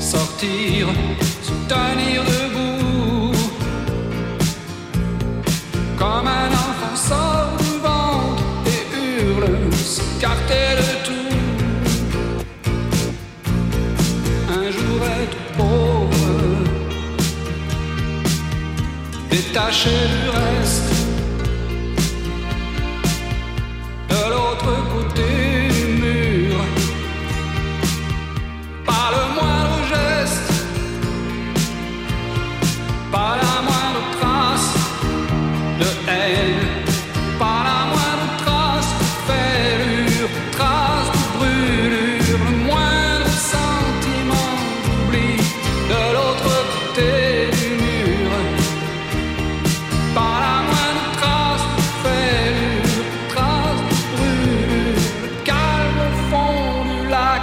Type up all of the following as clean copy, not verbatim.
sortir, se tenir debout, comme un enfant sort du ventre et hurle, s'écarter de tout. Un jour être pauvre, détaché du reste, de l'autre côté du mur, pas le moindre geste, pas la moindre trace de haine, pas la moindre trace de fêlure, trace de brûlure, le moindre sentiment d'oubli de l'autre côté du mur, pas la moindre trace de fêlure, trace de brûlure, le calme au fond du lac.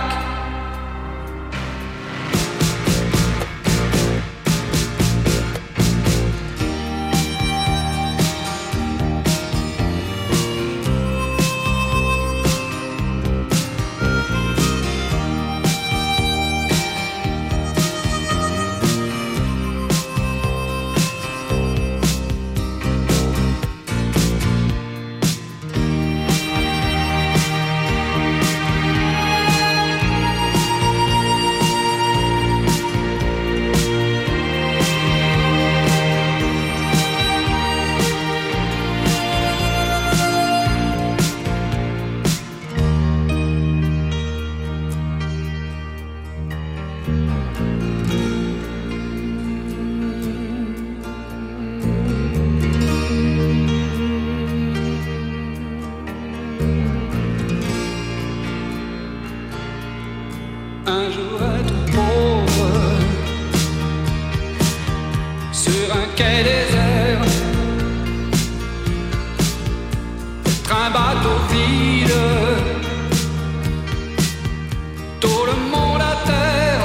Un jour être pauvre sur un quai désert, être un bateau vide, tout le monde à terre.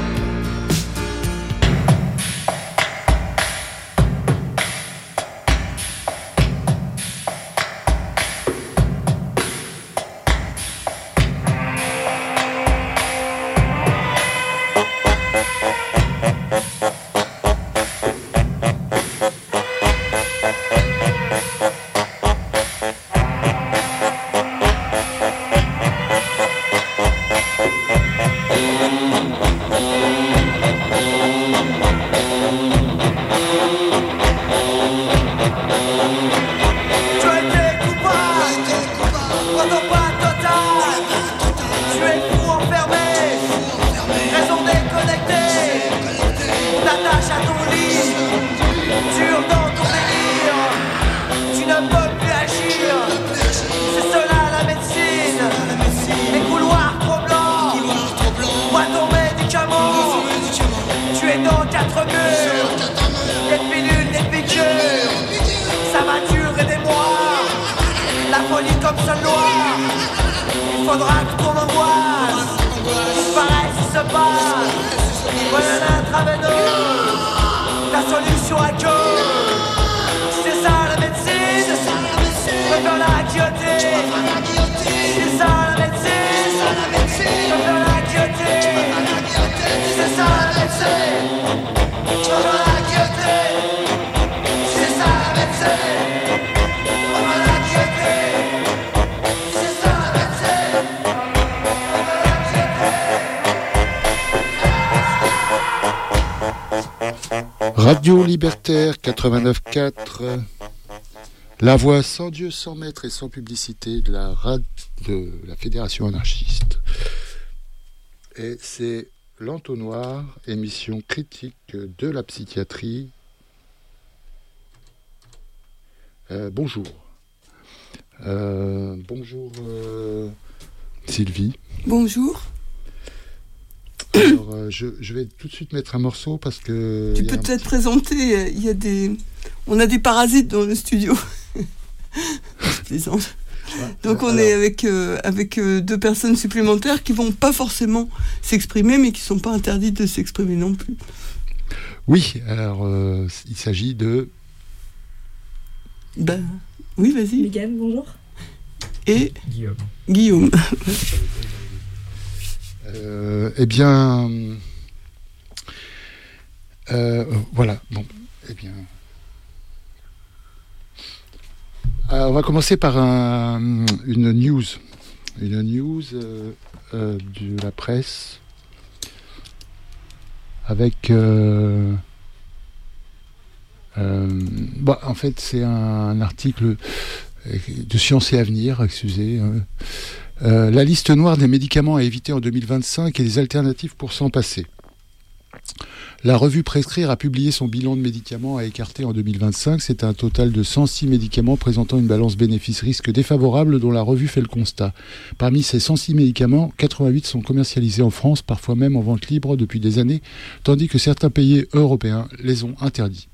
Tu as été coupable, pendant pas total. Tu es fou enfermé, raison déconnectée. T'attaches à ton lit, dur dans ton délire. Tu ne peux plus agir, c'est cela la médecine. Les couloirs trop blancs, vois ton médicament. Tu es dans 4 murs, des pilules, des piqûres. Ça va durer des mois, la folie comme seule loi. Il faudra que ton angoisse disparaisse et se passe. Voilà l'intraveineuse, la solution à cause. C'est ça la médecine, je veux la guillotine. C'est ça la médecine, je veux la guillotine. C'est ça la médecine, je veux la guillotine. C'est ça la médecine, on va la guillotine. C'est ça la médecine, on va la guillotine. Radio Libertaire 89.4, la voix sans Dieu, sans maître et sans publicité de la Fédération anarchiste. Et c'est l'Entonnoir, émission critique de la psychiatrie. Bonjour. Bonjour Sylvie. Bonjour. Alors, je vais tout de suite mettre un morceau parce que... Tu peux peut-être présenter, on a des parasites dans le studio. Je plaisante. Donc on est avec 2 personnes supplémentaires qui vont pas forcément s'exprimer, mais qui sont pas interdites de s'exprimer non plus. Oui, alors il s'agit de... Oui, vas-y. Mégane, bonjour. Et Guillaume. Eh bien, Voilà, bon, eh bien... on va commencer par une news. Une news de la presse avec... en fait, c'est un article de Science et Avenir, excusez. La liste noire des médicaments à éviter en 2025 et des alternatives pour s'en passer. La revue Prescrire a publié son bilan de médicaments à écarter en 2025. C'est un total de 106 médicaments présentant une balance bénéfice-risque défavorable dont la revue fait le constat. Parmi ces 106 médicaments, 88 sont commercialisés en France, parfois même en vente libre depuis des années, tandis que certains pays européens les ont interdits.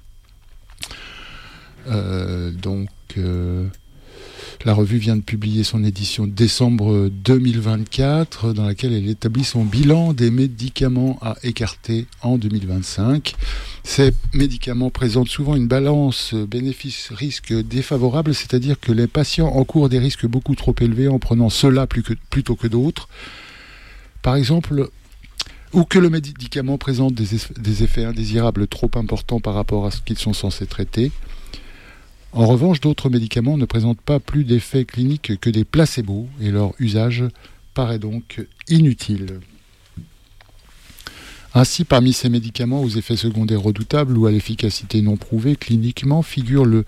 La revue vient de publier son édition de décembre 2024, dans laquelle elle établit son bilan des médicaments à écarter en 2025. Ces médicaments présentent souvent une balance bénéfice-risque défavorable, c'est-à-dire que les patients encourent des risques beaucoup trop élevés en prenant cela plutôt que d'autres. Par exemple, ou que le médicament présente des effets indésirables trop importants par rapport à ce qu'ils sont censés traiter. En revanche, d'autres médicaments ne présentent pas plus d'effets cliniques que des placebos et leur usage paraît donc inutile. Ainsi, parmi ces médicaments aux effets secondaires redoutables ou à l'efficacité non prouvée cliniquement figure le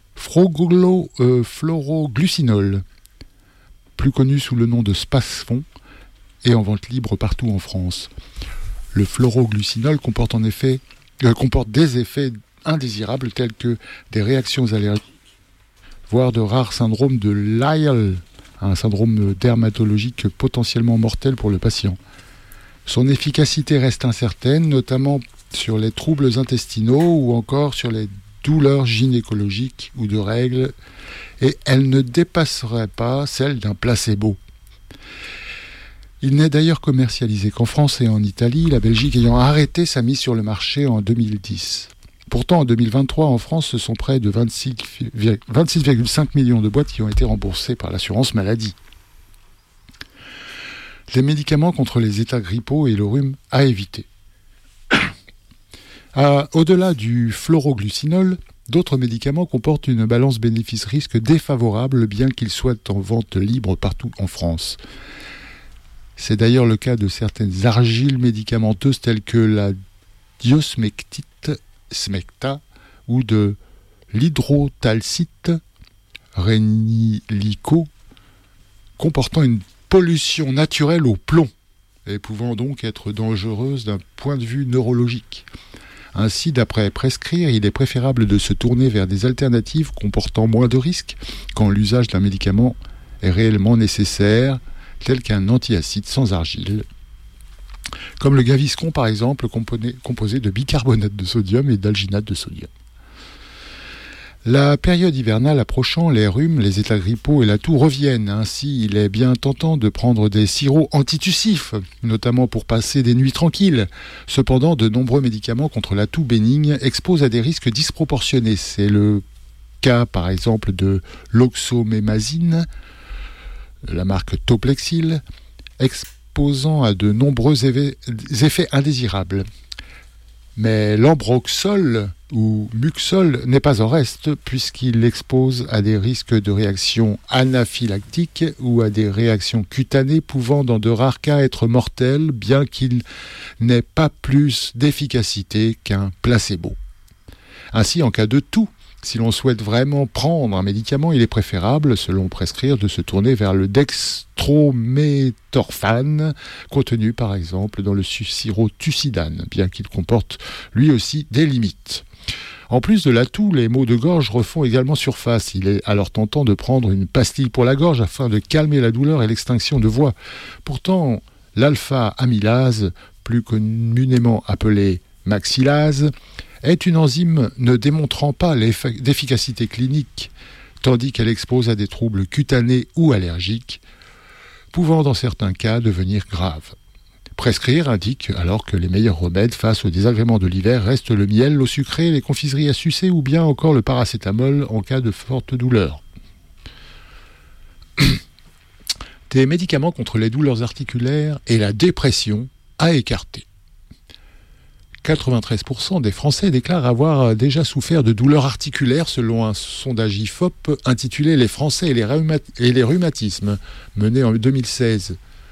floroglucinol, plus connu sous le nom de Spasfon et en vente libre partout en France. Le floroglucinol comporte des effets indésirables tels que des réactions allergiques, voire de rares syndromes de Lyell, un syndrome dermatologique potentiellement mortel pour le patient. Son efficacité reste incertaine, notamment sur les troubles intestinaux ou encore sur les douleurs gynécologiques ou de règles, et elle ne dépasserait pas celle d'un placebo. Il n'est d'ailleurs commercialisé qu'en France et en Italie, la Belgique ayant arrêté sa mise sur le marché en 2010. Pourtant, en 2023, en France, ce sont près de 26,5 millions de boîtes qui ont été remboursées par l'assurance maladie. Les médicaments contre les états grippaux et le rhume à éviter. Au-delà du floroglucinol, d'autres médicaments comportent une balance bénéfice-risque défavorable, bien qu'ils soient en vente libre partout en France. C'est d'ailleurs le cas de certaines argiles médicamenteuses telles que la diosmectite, Smecta, ou de l'hydrotalcite, Rénilico, comportant une pollution naturelle au plomb et pouvant donc être dangereuse d'un point de vue neurologique. Ainsi, d'après Prescrire, il est préférable de se tourner vers des alternatives comportant moins de risques quand l'usage d'un médicament est réellement nécessaire, tel qu'un antiacide sans argile, comme le Gaviscon par exemple, composé de bicarbonate de sodium et d'alginate de sodium. La période hivernale approchant, les rhumes, les états grippaux et la toux reviennent. Ainsi, il est bien tentant de prendre des sirops antitussifs, notamment pour passer des nuits tranquilles. Cependant, de nombreux médicaments contre la toux bénigne exposent à des risques disproportionnés. C'est le cas par exemple de l'oxomémazine, la marque Toplexil, exposant à de nombreux effets indésirables. Mais l'ambroxol ou muxol n'est pas en reste, puisqu'il expose à des risques de réactions anaphylactiques ou à des réactions cutanées pouvant dans de rares cas être mortelles, bien qu'il n'ait pas plus d'efficacité qu'un placebo. Ainsi, en cas de toux, si l'on souhaite vraiment prendre un médicament, il est préférable, selon Prescrire, de se tourner vers le dextrométhorphane, contenu par exemple dans le sirop Tucidane, bien qu'il comporte lui aussi des limites. En plus de la toux, les maux de gorge refont également surface. Il est alors tentant de prendre une pastille pour la gorge afin de calmer la douleur et l'extinction de voix. Pourtant, l'alpha-amylase, plus communément appelée maxillase, est une enzyme ne démontrant pas d'efficacité clinique, tandis qu'elle expose à des troubles cutanés ou allergiques, pouvant dans certains cas devenir graves. Prescrire indique alors que les meilleurs remèdes face aux désagréments de l'hiver restent le miel, l'eau sucrée, les confiseries à sucer ou bien encore le paracétamol en cas de forte douleur. Des médicaments contre les douleurs articulaires et la dépression à écarter. 93% des Français déclarent avoir déjà souffert de douleurs articulaires selon un sondage IFOP intitulé « Les Français et les rhumatismes » mené en 2016.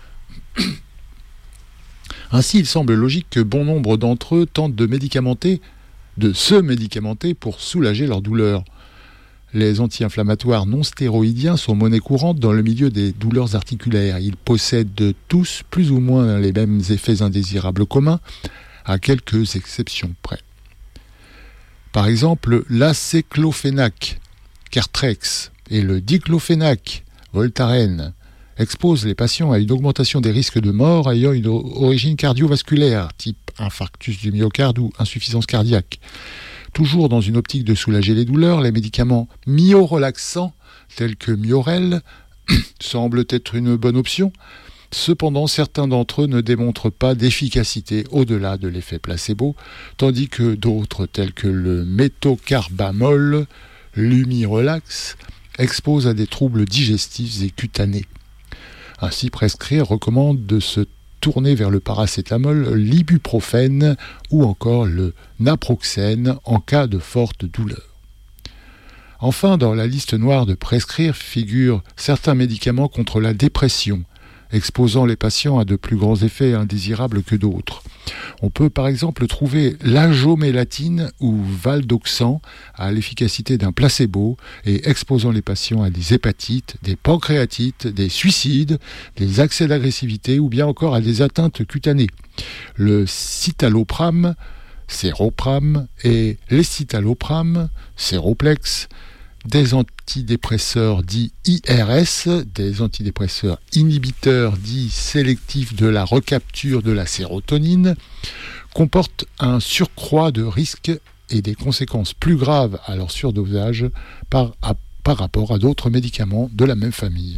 Ainsi, il semble logique que bon nombre d'entre eux tentent de se médicamenter pour soulager leurs douleurs. Les anti-inflammatoires non stéroïdiens sont monnaie courante dans le milieu des douleurs articulaires. Ils possèdent tous plus ou moins les mêmes effets indésirables communs, à quelques exceptions près. Par exemple, l'acéclofénac, Cartrex, et le diclofénac, Voltaren, exposent les patients à une augmentation des risques de mort ayant une origine cardiovasculaire, type infarctus du myocarde ou insuffisance cardiaque. Toujours dans une optique de soulager les douleurs, les médicaments myorelaxants, tels que Miorel, semblent être une bonne option. Cependant, certains d'entre eux ne démontrent pas d'efficacité au-delà de l'effet placebo, tandis que d'autres, tels que le méthocarbamol, Lumirelax, exposent à des troubles digestifs et cutanés. Ainsi, Prescrire recommande de se tourner vers le paracétamol, l'ibuprofène ou encore le naproxène en cas de forte douleur. Enfin, dans la liste noire de Prescrire figurent certains médicaments contre la dépression, exposant les patients à de plus grands effets indésirables que d'autres. On peut par exemple trouver l'ajomélatine ou valdoxan à l'efficacité d'un placebo et exposant les patients à des hépatites, des pancréatites, des suicides, des accès d'agressivité ou bien encore à des atteintes cutanées. Le citalopram, Séropram et l'escitalopram, Séroplex, des antidépresseurs dits IRS, des antidépresseurs inhibiteurs dits sélectifs de la recapture de la sérotonine, comportent un surcroît de risques et des conséquences plus graves à leur surdosage par rapport à d'autres médicaments de la même famille.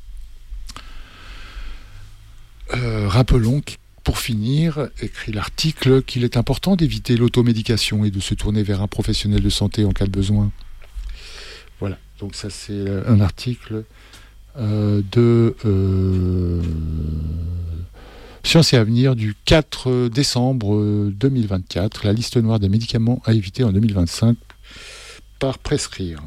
Rappelons pour finir, écrit l'article, qu'il est important d'éviter l'automédication et de se tourner vers un professionnel de santé en cas de besoin. Voilà, donc ça c'est un article de Sciences et Avenir du 4 décembre 2024, la liste noire des médicaments à éviter en 2025 par Prescrire.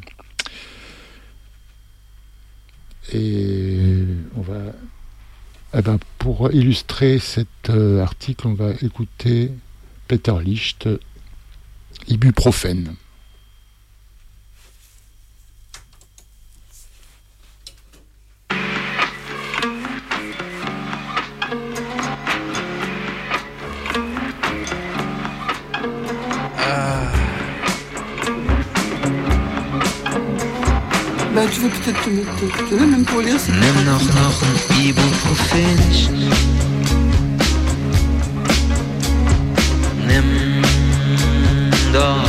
Et on va, pour illustrer cet article, on va écouter Peter Licht, ibuprofène. Bah, tu veux peut-être te mettre là, même pour lire, c'est Nimm noch ein Ibuprofenchen. Nimm doch.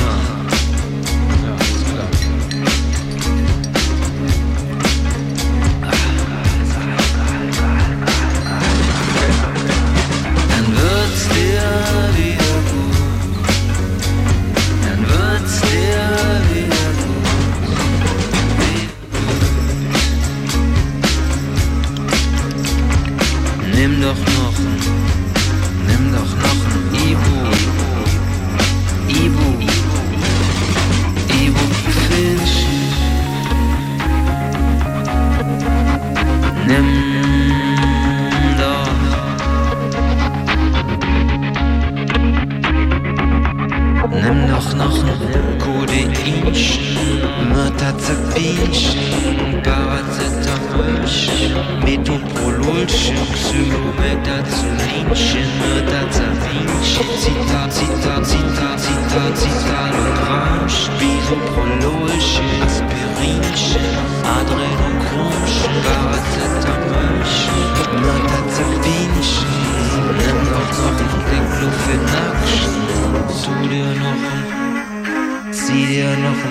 Dann wird's dir wieder gut. Dann wird's dir wieder gut. Nimm doch noch ein Ibuprofenchen. Nimm doch. Nimm doch noch ein Kodeinchen, Mirtazapinchen, Paracetamolchen, Metoprololchen, Xylometazolinchen, Mirtazapinchen, Citalopramchen, Bisoprololchen, Aspirinchen, Adrenochronchen, Paracetamolchen, Mirtazapinchen. Nimm doch noch ein Diclofenacchen, zieh dir noch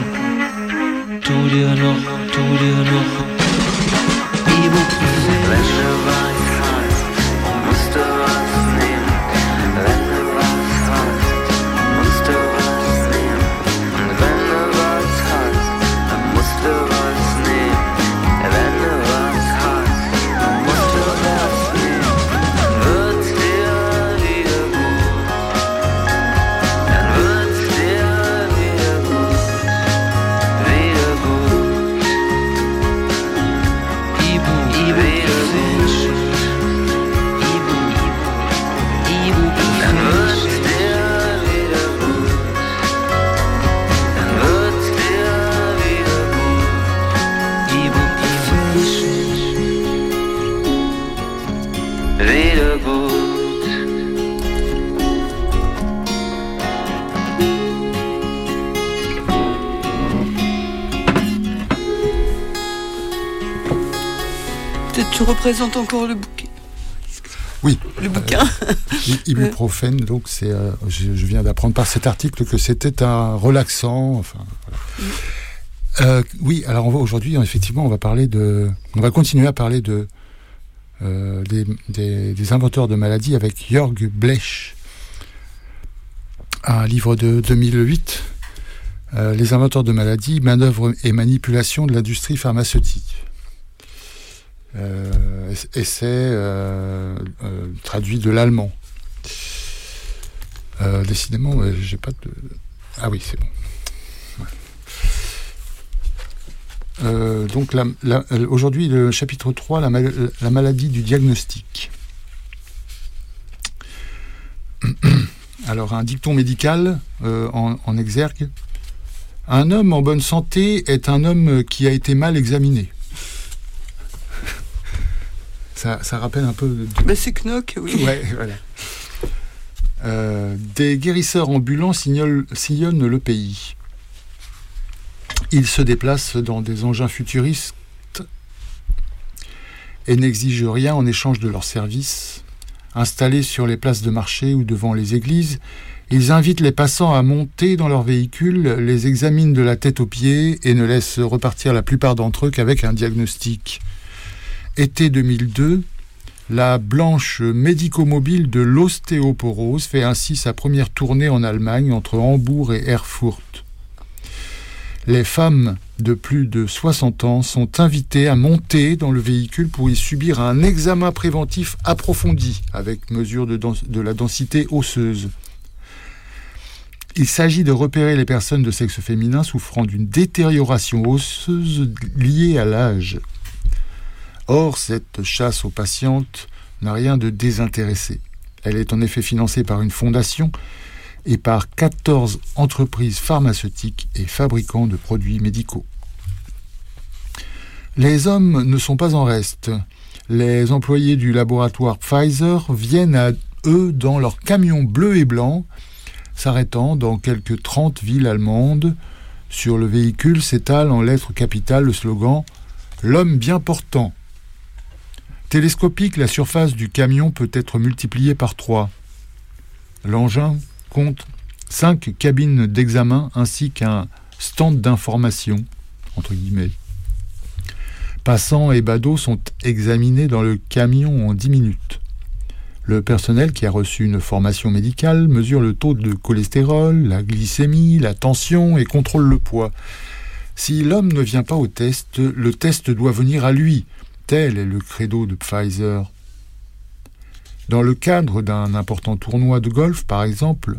Ibuprofen. Wenn du was hast, musst du was nehmen. Wenn du was hast, musst du was nehmen. Und wenn du was hast, dann musst du was nehmen. Wenn du was hast, dann musst du was nehmen. Wird's dir wieder gut. Tu représentes encore le bouquet. Oui. Le bouquin. Ibuprofène, donc c'est, je viens d'apprendre par cet article que c'était un relaxant. Enfin, voilà. Oui, alors aujourd'hui, effectivement, on va continuer à parler des inventeurs de maladies avec Jörg Blech, un livre de 2008, Les inventeurs de maladies, manœuvres et manipulations de l'industrie pharmaceutique. Essai traduit de l'allemand. Décidément, j'ai pas de... Ah oui, c'est bon. Donc aujourd'hui, le chapitre 3, la maladie du diagnostic. Alors, un dicton médical en exergue. Un homme en bonne santé est un homme qui a été mal examiné. Ça rappelle un peu... C'est Knock, oui. Ouais, voilà. Des guérisseurs ambulants sillonnent le pays. Ils se déplacent dans des engins futuristes et n'exigent rien en échange de leurs services. Installés sur les places de marché ou devant les églises, ils invitent les passants à monter dans leurs véhicules, les examinent de la tête aux pieds et ne laissent repartir la plupart d'entre eux qu'avec un diagnostic. Été 2002, la blanche médico-mobile de l'ostéoporose fait ainsi sa première tournée en Allemagne entre Hambourg et Erfurt. Les femmes de plus de 60 ans sont invitées à monter dans le véhicule pour y subir un examen préventif approfondi avec mesure de la densité osseuse. Il s'agit de repérer les personnes de sexe féminin souffrant d'une détérioration osseuse liée à l'âge. Or, cette chasse aux patientes n'a rien de désintéressé. Elle est en effet financée par une fondation et par 14 entreprises pharmaceutiques et fabricants de produits médicaux. Les hommes ne sont pas en reste. Les employés du laboratoire Pfizer viennent à eux dans leurs camions bleus et blancs, s'arrêtant dans quelques 30 villes allemandes. Sur le véhicule s'étale en lettres capitales le slogan « L'homme bien portant ». Télescopique, la surface du camion peut être multipliée par 3. L'engin compte 5 cabines d'examen ainsi qu'un stand d'information, entre guillemets. Passants et badauds sont examinés dans le camion en 10 minutes. Le personnel qui a reçu une formation médicale mesure le taux de cholestérol, la glycémie, la tension et contrôle le poids. Si l'homme ne vient pas au test, le test doit venir à lui. Tel est le credo de Pfizer. Dans le cadre d'un important tournoi de golf, par exemple,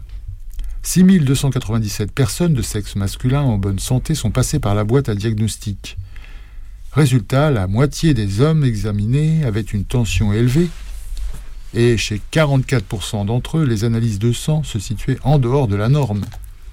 6297 personnes de sexe masculin en bonne santé sont passées par la boîte à diagnostic. Résultat, la moitié des hommes examinés avaient une tension élevée et chez 44% d'entre eux, les analyses de sang se situaient en dehors de la norme.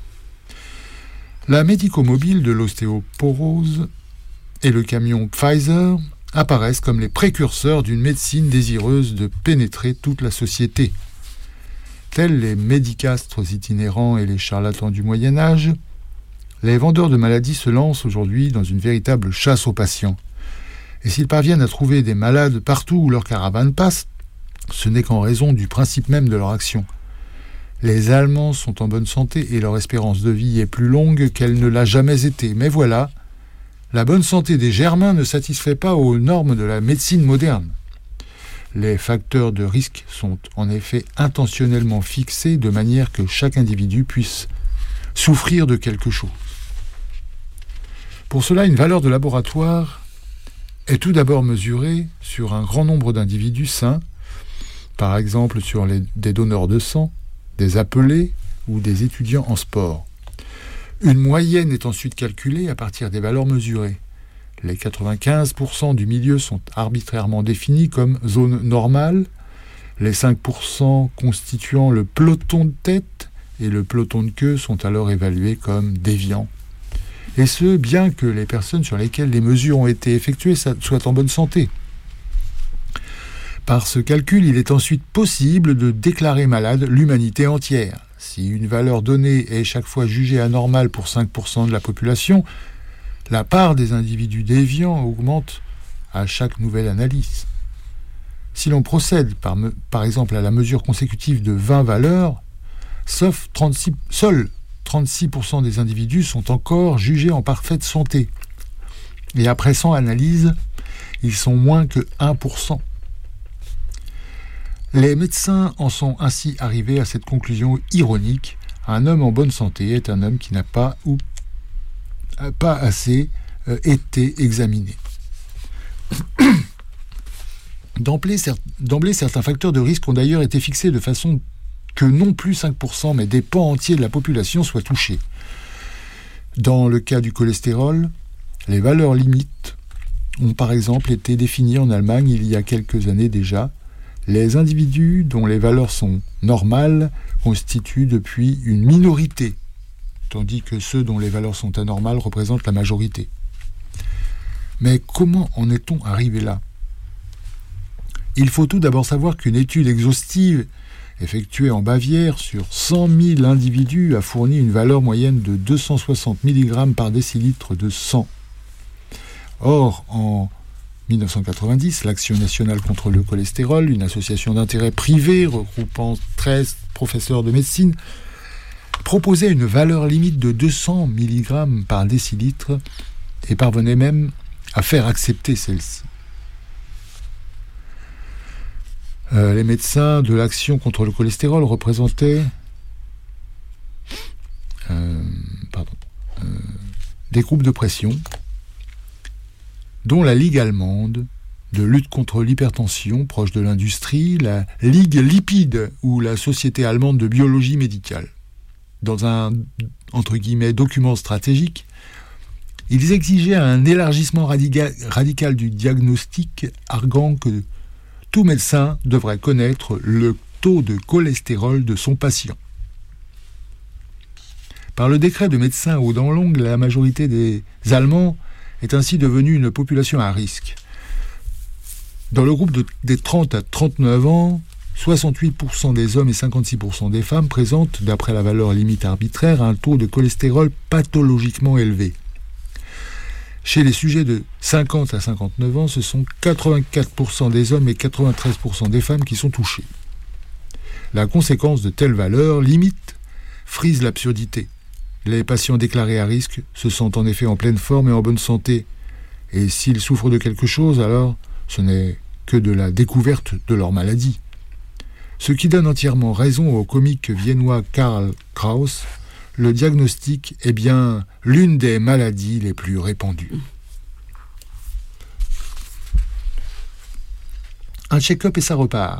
La médico-mobile de l'ostéoporose et le camion Pfizer apparaissent comme les précurseurs d'une médecine désireuse de pénétrer toute la société. Tels les médicastres itinérants et les charlatans du Moyen-Âge, les vendeurs de maladies se lancent aujourd'hui dans une véritable chasse aux patients. Et s'ils parviennent à trouver des malades partout où leur caravane passe, ce n'est qu'en raison du principe même de leur action. Les Allemands sont en bonne santé et leur espérance de vie est plus longue qu'elle ne l'a jamais été. Mais voilà, la bonne santé des Germains ne satisfait pas aux normes de la médecine moderne. Les facteurs de risque sont en effet intentionnellement fixés de manière que chaque individu puisse souffrir de quelque chose. Pour cela, une valeur de laboratoire est tout d'abord mesurée sur un grand nombre d'individus sains, par exemple sur des donneurs de sang, des appelés ou des étudiants en sport. Une moyenne est ensuite calculée à partir des valeurs mesurées. Les 95% du milieu sont arbitrairement définis comme zone normale, les 5% constituant le peloton de tête et le peloton de queue sont alors évalués comme déviants. Et ce, bien que les personnes sur lesquelles les mesures ont été effectuées soient en bonne santé. Par ce calcul, il est ensuite possible de déclarer malade l'humanité entière. Si une valeur donnée est chaque fois jugée anormale pour 5% de la population, la part des individus déviants augmente à chaque nouvelle analyse. Si l'on procède par exemple à la mesure consécutive de 20 valeurs, seuls 36% des individus sont encore jugés en parfaite santé. Et après 100 analyses, ils sont moins que 1%. Les médecins en sont ainsi arrivés à cette conclusion ironique. Un homme en bonne santé est un homme qui n'a pas ou pas assez été examiné. D'emblée, certains facteurs de risque ont d'ailleurs été fixés de façon que non plus 5%, mais des pans entiers de la population soient touchés. Dans le cas du cholestérol, les valeurs limites ont par exemple été définies en Allemagne il y a quelques années déjà. Les individus dont les valeurs sont normales constituent depuis une minorité, tandis que ceux dont les valeurs sont anormales représentent la majorité. Mais comment en est-on arrivé là ? Il faut tout d'abord savoir qu'une étude exhaustive effectuée en Bavière sur 100 000 individus a fourni une valeur moyenne de 260 mg par décilitre de sang. Or, en 1990, l'Action nationale contre le cholestérol, une association d'intérêt privé regroupant 13 professeurs de médecine, proposait une valeur limite de 200 mg par décilitre et parvenait même à faire accepter celle-ci. Les médecins de l'Action contre le cholestérol représentaient des groupes de pression, dont la Ligue allemande de lutte contre l'hypertension, proche de l'industrie, la Ligue lipide ou la Société allemande de biologie médicale. Dans un, entre guillemets, document stratégique, ils exigeaient un élargissement radical du diagnostic, arguant que tout médecin devrait connaître le taux de cholestérol de son patient. Par le décret de médecins aux dents longues, la majorité des Allemands est ainsi devenue une population à risque. Dans le groupe des 30 à 39 ans, 68% des hommes et 56% des femmes présentent, d'après la valeur limite arbitraire, un taux de cholestérol pathologiquement élevé. Chez les sujets de 50 à 59 ans, ce sont 84% des hommes et 93% des femmes qui sont touchés. La conséquence de telles valeurs limite frise l'absurdité. Les patients déclarés à risque se sentent en effet en pleine forme et en bonne santé. Et s'ils souffrent de quelque chose, alors ce n'est que de la découverte de leur maladie. Ce qui donne entièrement raison au comique viennois Karl Kraus. Le diagnostic est bien l'une des maladies les plus répandues. Un check-up et ça repart.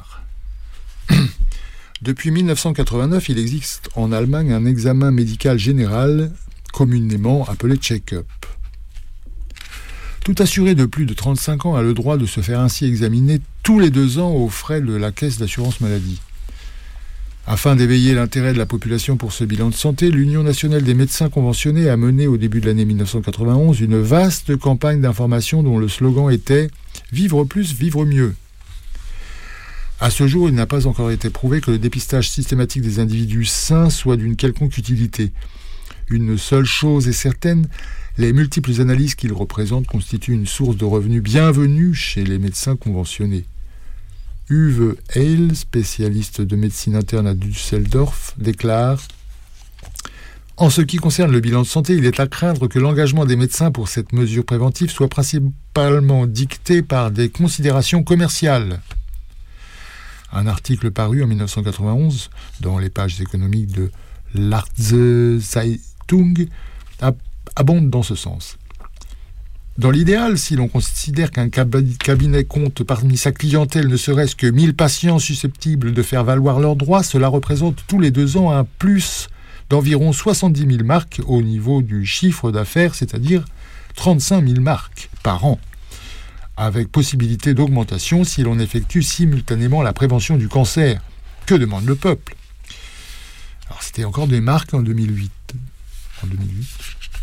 Depuis 1989, il existe en Allemagne un examen médical général, communément appelé check-up. Tout assuré de plus de 35 ans a le droit de se faire ainsi examiner tous les 2 ans aux frais de la caisse d'assurance maladie. Afin d'éveiller l'intérêt de la population pour ce bilan de santé, l'Union nationale des médecins conventionnés a mené au début de l'année 1991 une vaste campagne d'information dont le slogan était « Vivre plus, vivre mieux ». À ce jour, il n'a pas encore été prouvé que le dépistage systématique des individus sains soit d'une quelconque utilité. Une seule chose est certaine, les multiples analyses qu'il représente constituent une source de revenus bienvenue chez les médecins conventionnés. Uwe Heil, spécialiste de médecine interne à Düsseldorf, déclare « En ce qui concerne le bilan de santé, il est à craindre que l'engagement des médecins pour cette mesure préventive soit principalement dicté par des considérations commerciales. » Un article paru en 1991 dans les pages économiques de l'Arze Zeitung abonde dans ce sens. Dans l'idéal, si l'on considère qu'un cabinet compte parmi sa clientèle ne serait-ce que 1000 patients susceptibles de faire valoir leurs droits, cela représente tous les 2 ans un plus d'environ 70 000 marks au niveau du chiffre d'affaires, c'est-à-dire 35 000 marks par an, avec possibilité d'augmentation si l'on effectue simultanément la prévention du cancer. Que demande le peuple ? Alors c'était encore des marques en 2008. En 2008 ? Non ?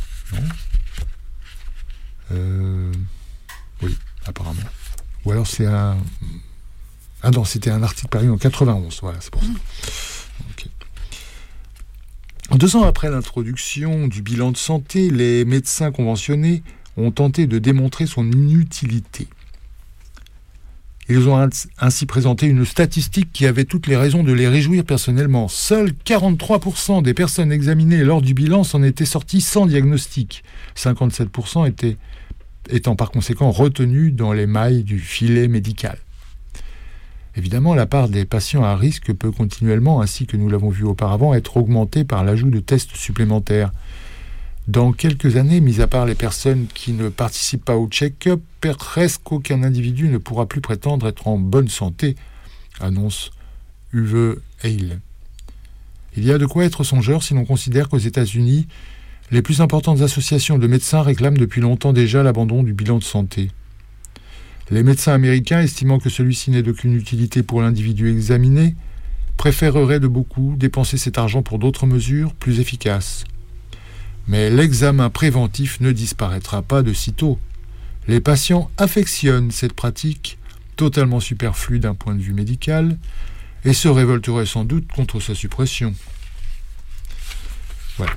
Oui, apparemment. Ou alors c'est un... Ah non, c'était un article paru en 91, voilà, c'est pour ça. Okay. 2 ans après l'introduction du bilan de santé, les médecins conventionnés ont tenté de démontrer son inutilité. Ils ont ainsi présenté une statistique qui avait toutes les raisons de les réjouir personnellement. Seuls 43% des personnes examinées lors du bilan s'en étaient sorties sans diagnostic. 57% étant par conséquent retenus dans les mailles du filet médical. Évidemment, la part des patients à risque peut continuellement, ainsi que nous l'avons vu auparavant, être augmentée par l'ajout de tests supplémentaires. Dans quelques années, mis à part les personnes qui ne participent pas au check-up, presque aucun individu ne pourra plus prétendre être en bonne santé, annonce Uwe Heil. Il y a de quoi être songeur si l'on considère qu'aux États-Unis, les plus importantes associations de médecins réclament depuis longtemps déjà l'abandon du bilan de santé. Les médecins américains, estimant que celui-ci n'est d'aucune utilité pour l'individu examiné, préféreraient de beaucoup dépenser cet argent pour d'autres mesures plus efficaces. Mais l'examen préventif ne disparaîtra pas de sitôt. Les patients affectionnent cette pratique, totalement superflue d'un point de vue médical, et se révolteraient sans doute contre sa suppression. Voilà.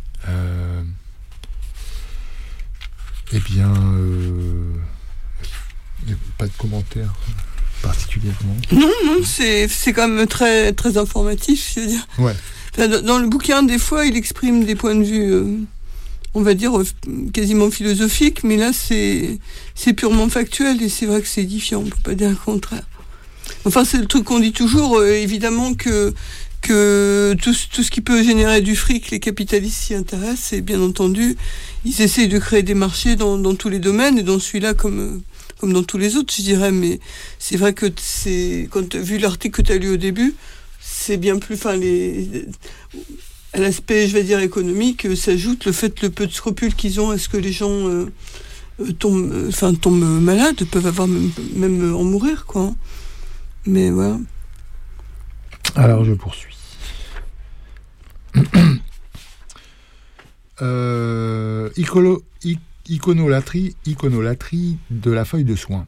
Eh bien, il n'y a pas de commentaires particulièrement. Non, c'est quand même très, très informatif, je veux dire. Ouais. Dans le bouquin, des fois, il exprime des points de vue, on va dire, quasiment philosophiques, mais là, c'est purement factuel, et c'est vrai que c'est édifiant, on ne peut pas dire le contraire. Enfin, c'est le truc qu'on dit toujours, évidemment que tout ce qui peut générer du fric, les capitalistes s'y intéressent, et bien entendu, ils essayent de créer des marchés dans tous les domaines, et dans celui-là, comme dans tous les autres, je dirais, mais c'est vrai que vu l'article que tu as lu au début, c'est bien plus, à l'aspect, je vais dire, économique, s'ajoute le peu de scrupules qu'ils ont à ce que les gens tombent malades, peuvent avoir même en mourir, quoi. Mais voilà. Alors, je poursuis. Iconolatrie de la feuille de soin.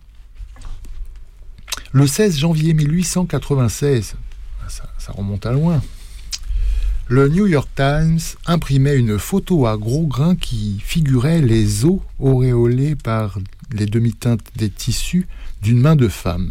Le 16 janvier 1896, ça remonte à loin, le New York Times imprimait une photo à gros grains qui figurait les os auréolés par les demi-teintes des tissus d'une main de femme.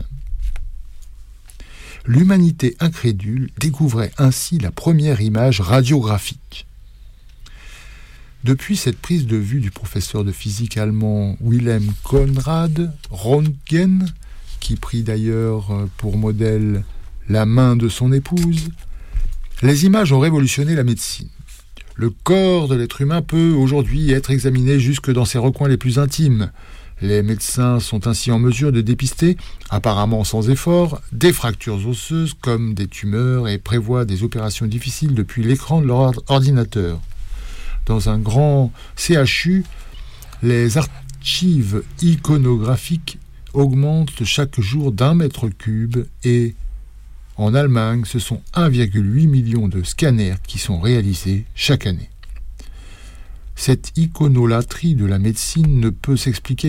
L'humanité incrédule découvrait ainsi la première image radiographique. Depuis cette prise de vue du professeur de physique allemand Wilhelm Conrad Röntgen, qui prit d'ailleurs pour modèle la main de son épouse, les images ont révolutionné la médecine. Le corps de l'être humain peut aujourd'hui être examiné jusque dans ses recoins les plus intimes. Les médecins sont ainsi en mesure de dépister, apparemment sans effort, des fractures osseuses comme des tumeurs et prévoient des opérations difficiles depuis l'écran de leur ordinateur. Dans un grand CHU, les archives iconographiques augmentent chaque jour d'1 mètre cube et en Allemagne, ce sont 1,8 million de scanners qui sont réalisés chaque année. Cette iconolatrie de la médecine ne peut s'expliquer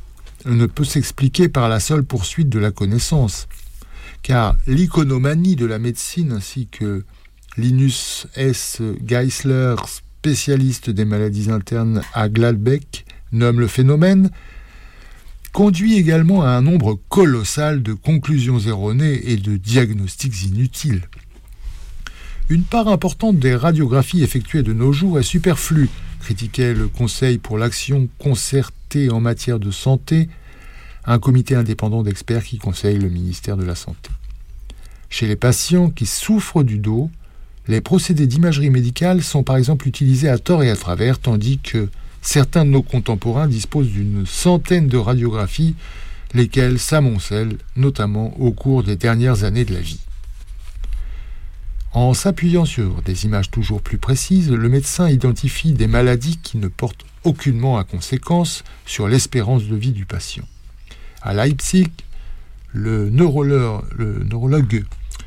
par la seule poursuite de la connaissance, car l'iconomanie de la médecine ainsi que Linus S. Geisler, spécialiste des maladies internes à Gladbeck, nomme le phénomène, conduit également à un nombre colossal de conclusions erronées et de diagnostics inutiles. Une part importante des radiographies effectuées de nos jours est superflue, critiquait le Conseil pour l'action concertée en matière de santé, un comité indépendant d'experts qui conseille le ministère de la Santé. Chez les patients qui souffrent du dos, les procédés d'imagerie médicale sont par exemple utilisés à tort et à travers, tandis que certains de nos contemporains disposent d'une centaine de radiographies, lesquelles s'amoncellent notamment au cours des dernières années de la vie. En s'appuyant sur des images toujours plus précises, le médecin identifie des maladies qui ne portent aucunement à conséquence sur l'espérance de vie du patient. À Leipzig, le neurologue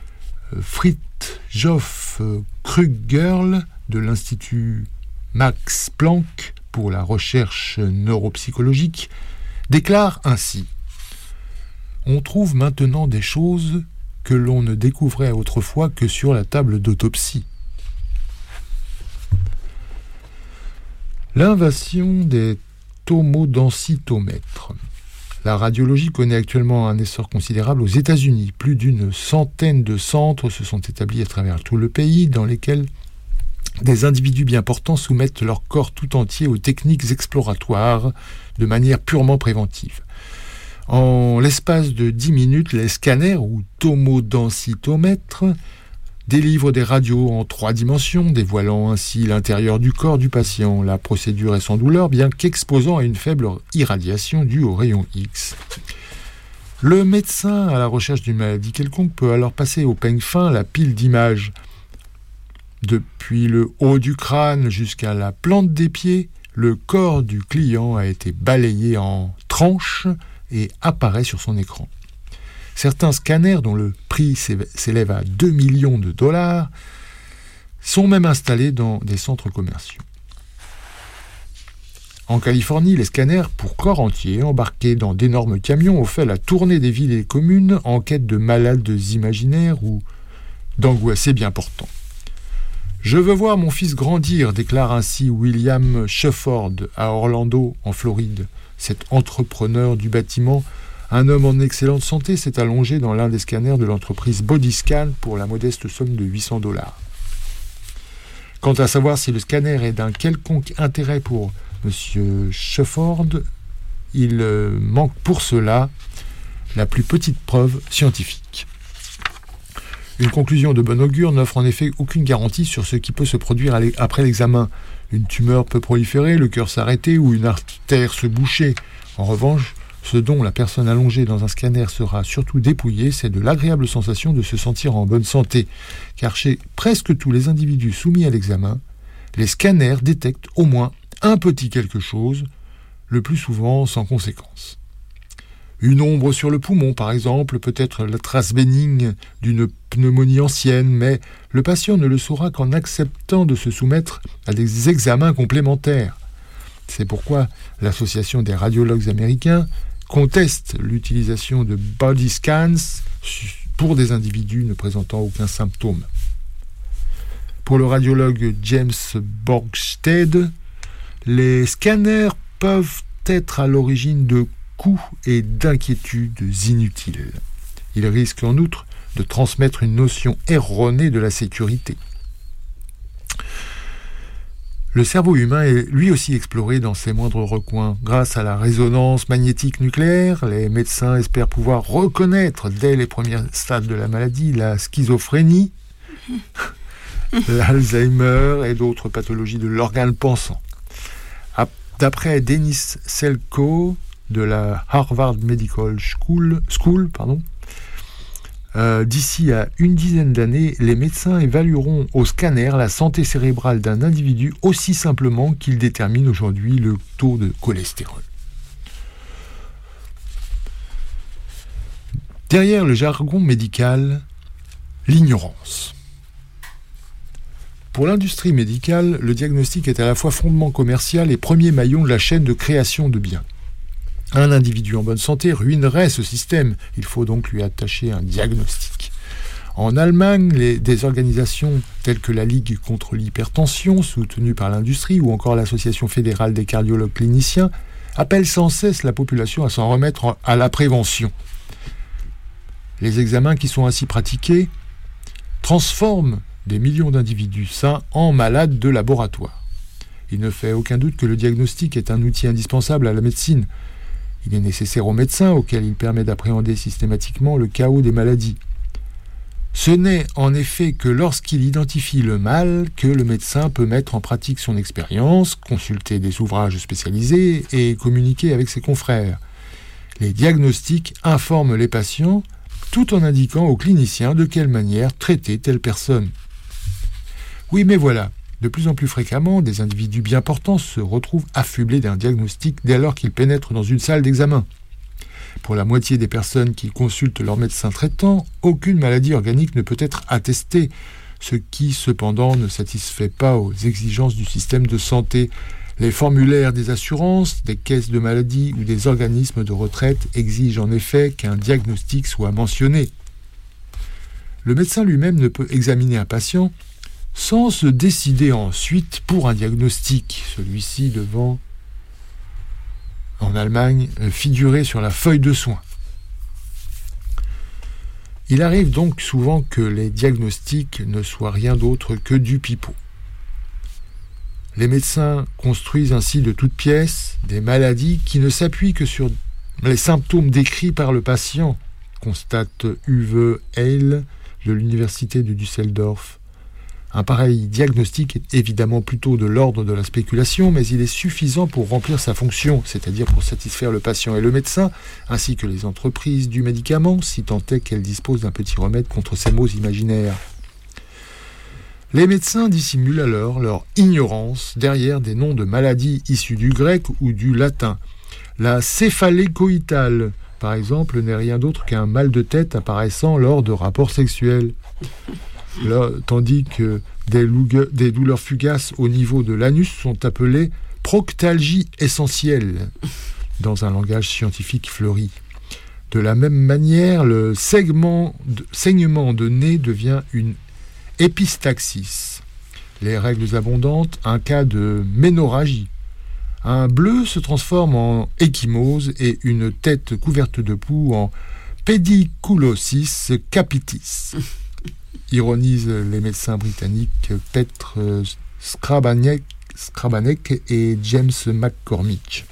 Fritjof Krügerl de l'Institut Max Planck pour la recherche neuropsychologique déclare ainsi : « On trouve maintenant des choses que l'on ne découvrait autrefois que sur la table d'autopsie. » L'invention des tomodensitomètres. La radiologie connaît actuellement un essor considérable aux États-Unis. Plus d'une centaine de centres se sont établis à travers tout le pays dans lesquels des individus bien portants soumettent leur corps tout entier aux techniques exploratoires de manière purement préventive. En l'espace de 10 minutes, les scanners ou tomodensitomètres délivrent des radios en 3 dimensions, dévoilant ainsi l'intérieur du corps du patient. La procédure est sans douleur, bien qu'exposant à une faible irradiation due aux rayons X. Le médecin à la recherche d'une maladie quelconque peut alors passer au peigne fin la pile d'images. Depuis le haut du crâne jusqu'à la plante des pieds, le corps du client a été balayé en tranches et apparaît sur son écran. Certains scanners, dont le prix s'élève à 2 millions de $, sont même installés dans des centres commerciaux. En Californie, les scanners pour corps entier, embarqués dans d'énormes camions, ont fait la tournée des villes et communes en quête de malades imaginaires ou d'angoissés bien portants. « Je veux voir mon fils grandir », déclare ainsi William Shufford à Orlando, en Floride. Cet entrepreneur du bâtiment, un homme en excellente santé, s'est allongé dans l'un des scanners de l'entreprise Bodyscan pour la modeste somme de $800. Quant à savoir si le scanner est d'un quelconque intérêt pour M. Shufford, il manque pour cela la plus petite preuve scientifique. Une conclusion de bon augure n'offre en effet aucune garantie sur ce qui peut se produire après l'examen. Une tumeur peut proliférer, le cœur s'arrêter ou une artère se boucher. En revanche, ce dont la personne allongée dans un scanner sera surtout dépouillée, c'est de l'agréable sensation de se sentir en bonne santé. Car chez presque tous les individus soumis à l'examen, les scanners détectent au moins un petit quelque chose, le plus souvent sans conséquence. Une ombre sur le poumon, par exemple, peut être la trace bénigne d'une pneumonie ancienne, mais le patient ne le saura qu'en acceptant de se soumettre à des examens complémentaires. C'est pourquoi l'Association des radiologues américains conteste l'utilisation de body scans pour des individus ne présentant aucun symptôme. Pour le radiologue James Borgstead, les scanners peuvent être à l'origine de coûts et d'inquiétudes inutiles. Ils risquent en outre de transmettre une notion erronée de la sécurité. Le cerveau humain est lui aussi exploré dans ses moindres recoins. Grâce à la résonance magnétique nucléaire, les médecins espèrent pouvoir reconnaître dès les premiers stades de la maladie la schizophrénie, l'Alzheimer et d'autres pathologies de l'organe pensant. D'après Dennis Selkoe de la Harvard Medical School, d'ici à une dizaine d'années, les médecins évalueront au scanner la santé cérébrale d'un individu aussi simplement qu'ils déterminent aujourd'hui le taux de cholestérol. Derrière le jargon médical, l'ignorance. Pour l'industrie médicale, le diagnostic est à la fois fondement commercial et premier maillon de la chaîne de création de biens. Un individu en bonne santé ruinerait ce système. Il faut donc lui attacher un diagnostic. En Allemagne, des organisations telles que la Ligue contre l'hypertension, soutenue par l'industrie, ou encore l'Association fédérale des cardiologues cliniciens, appellent sans cesse la population à s'en remettre à la prévention. Les examens qui sont ainsi pratiqués transforment des millions d'individus sains en malades de laboratoire. Il ne fait aucun doute que le diagnostic est un outil indispensable à la médecine. Il est nécessaire au médecin, auquel il permet d'appréhender systématiquement le chaos des maladies. Ce n'est en effet que lorsqu'il identifie le mal que le médecin peut mettre en pratique son expérience, consulter des ouvrages spécialisés et communiquer avec ses confrères. Les diagnostics informent les patients tout en indiquant aux cliniciens de quelle manière traiter telle personne. Oui, mais voilà, de plus en plus fréquemment, des individus bien portants se retrouvent affublés d'un diagnostic dès lors qu'ils pénètrent dans une salle d'examen. Pour la moitié des personnes qui consultent leur médecin traitant, aucune maladie organique ne peut être attestée, ce qui cependant ne satisfait pas aux exigences du système de santé. Les formulaires des assurances, des caisses de maladie ou des organismes de retraite exigent en effet qu'un diagnostic soit mentionné. Le médecin lui-même ne peut examiner un patient sans se décider ensuite pour un diagnostic, celui-ci devant en Allemagne, figurer sur la feuille de soins. Il arrive donc souvent que les diagnostics ne soient rien d'autre que du pipeau. Les médecins construisent ainsi de toutes pièces des maladies qui ne s'appuient que sur les symptômes décrits par le patient, constate Uwe Heil de l'université de Düsseldorf. Un pareil diagnostic est évidemment plutôt de l'ordre de la spéculation, mais il est suffisant pour remplir sa fonction, c'est-à-dire pour satisfaire le patient et le médecin, ainsi que les entreprises du médicament, si tant est qu'elles disposent d'un petit remède contre ces maux imaginaires. Les médecins dissimulent alors leur ignorance derrière des noms de maladies issues du grec ou du latin. La céphalée coïtale, par exemple, n'est rien d'autre qu'un mal de tête apparaissant lors de rapports sexuels. Là, tandis que des douleurs fugaces au niveau de l'anus sont appelées proctalgie essentielle, dans un langage scientifique fleuri. De la même manière, le saignement de nez devient une épistaxis. Les règles abondantes, un cas de ménorrhagie. Un bleu se transforme en échymose et une tête couverte de poux en pédiculosis capitis. Ironisent les médecins britanniques Petr Skrabanek et James McCormick.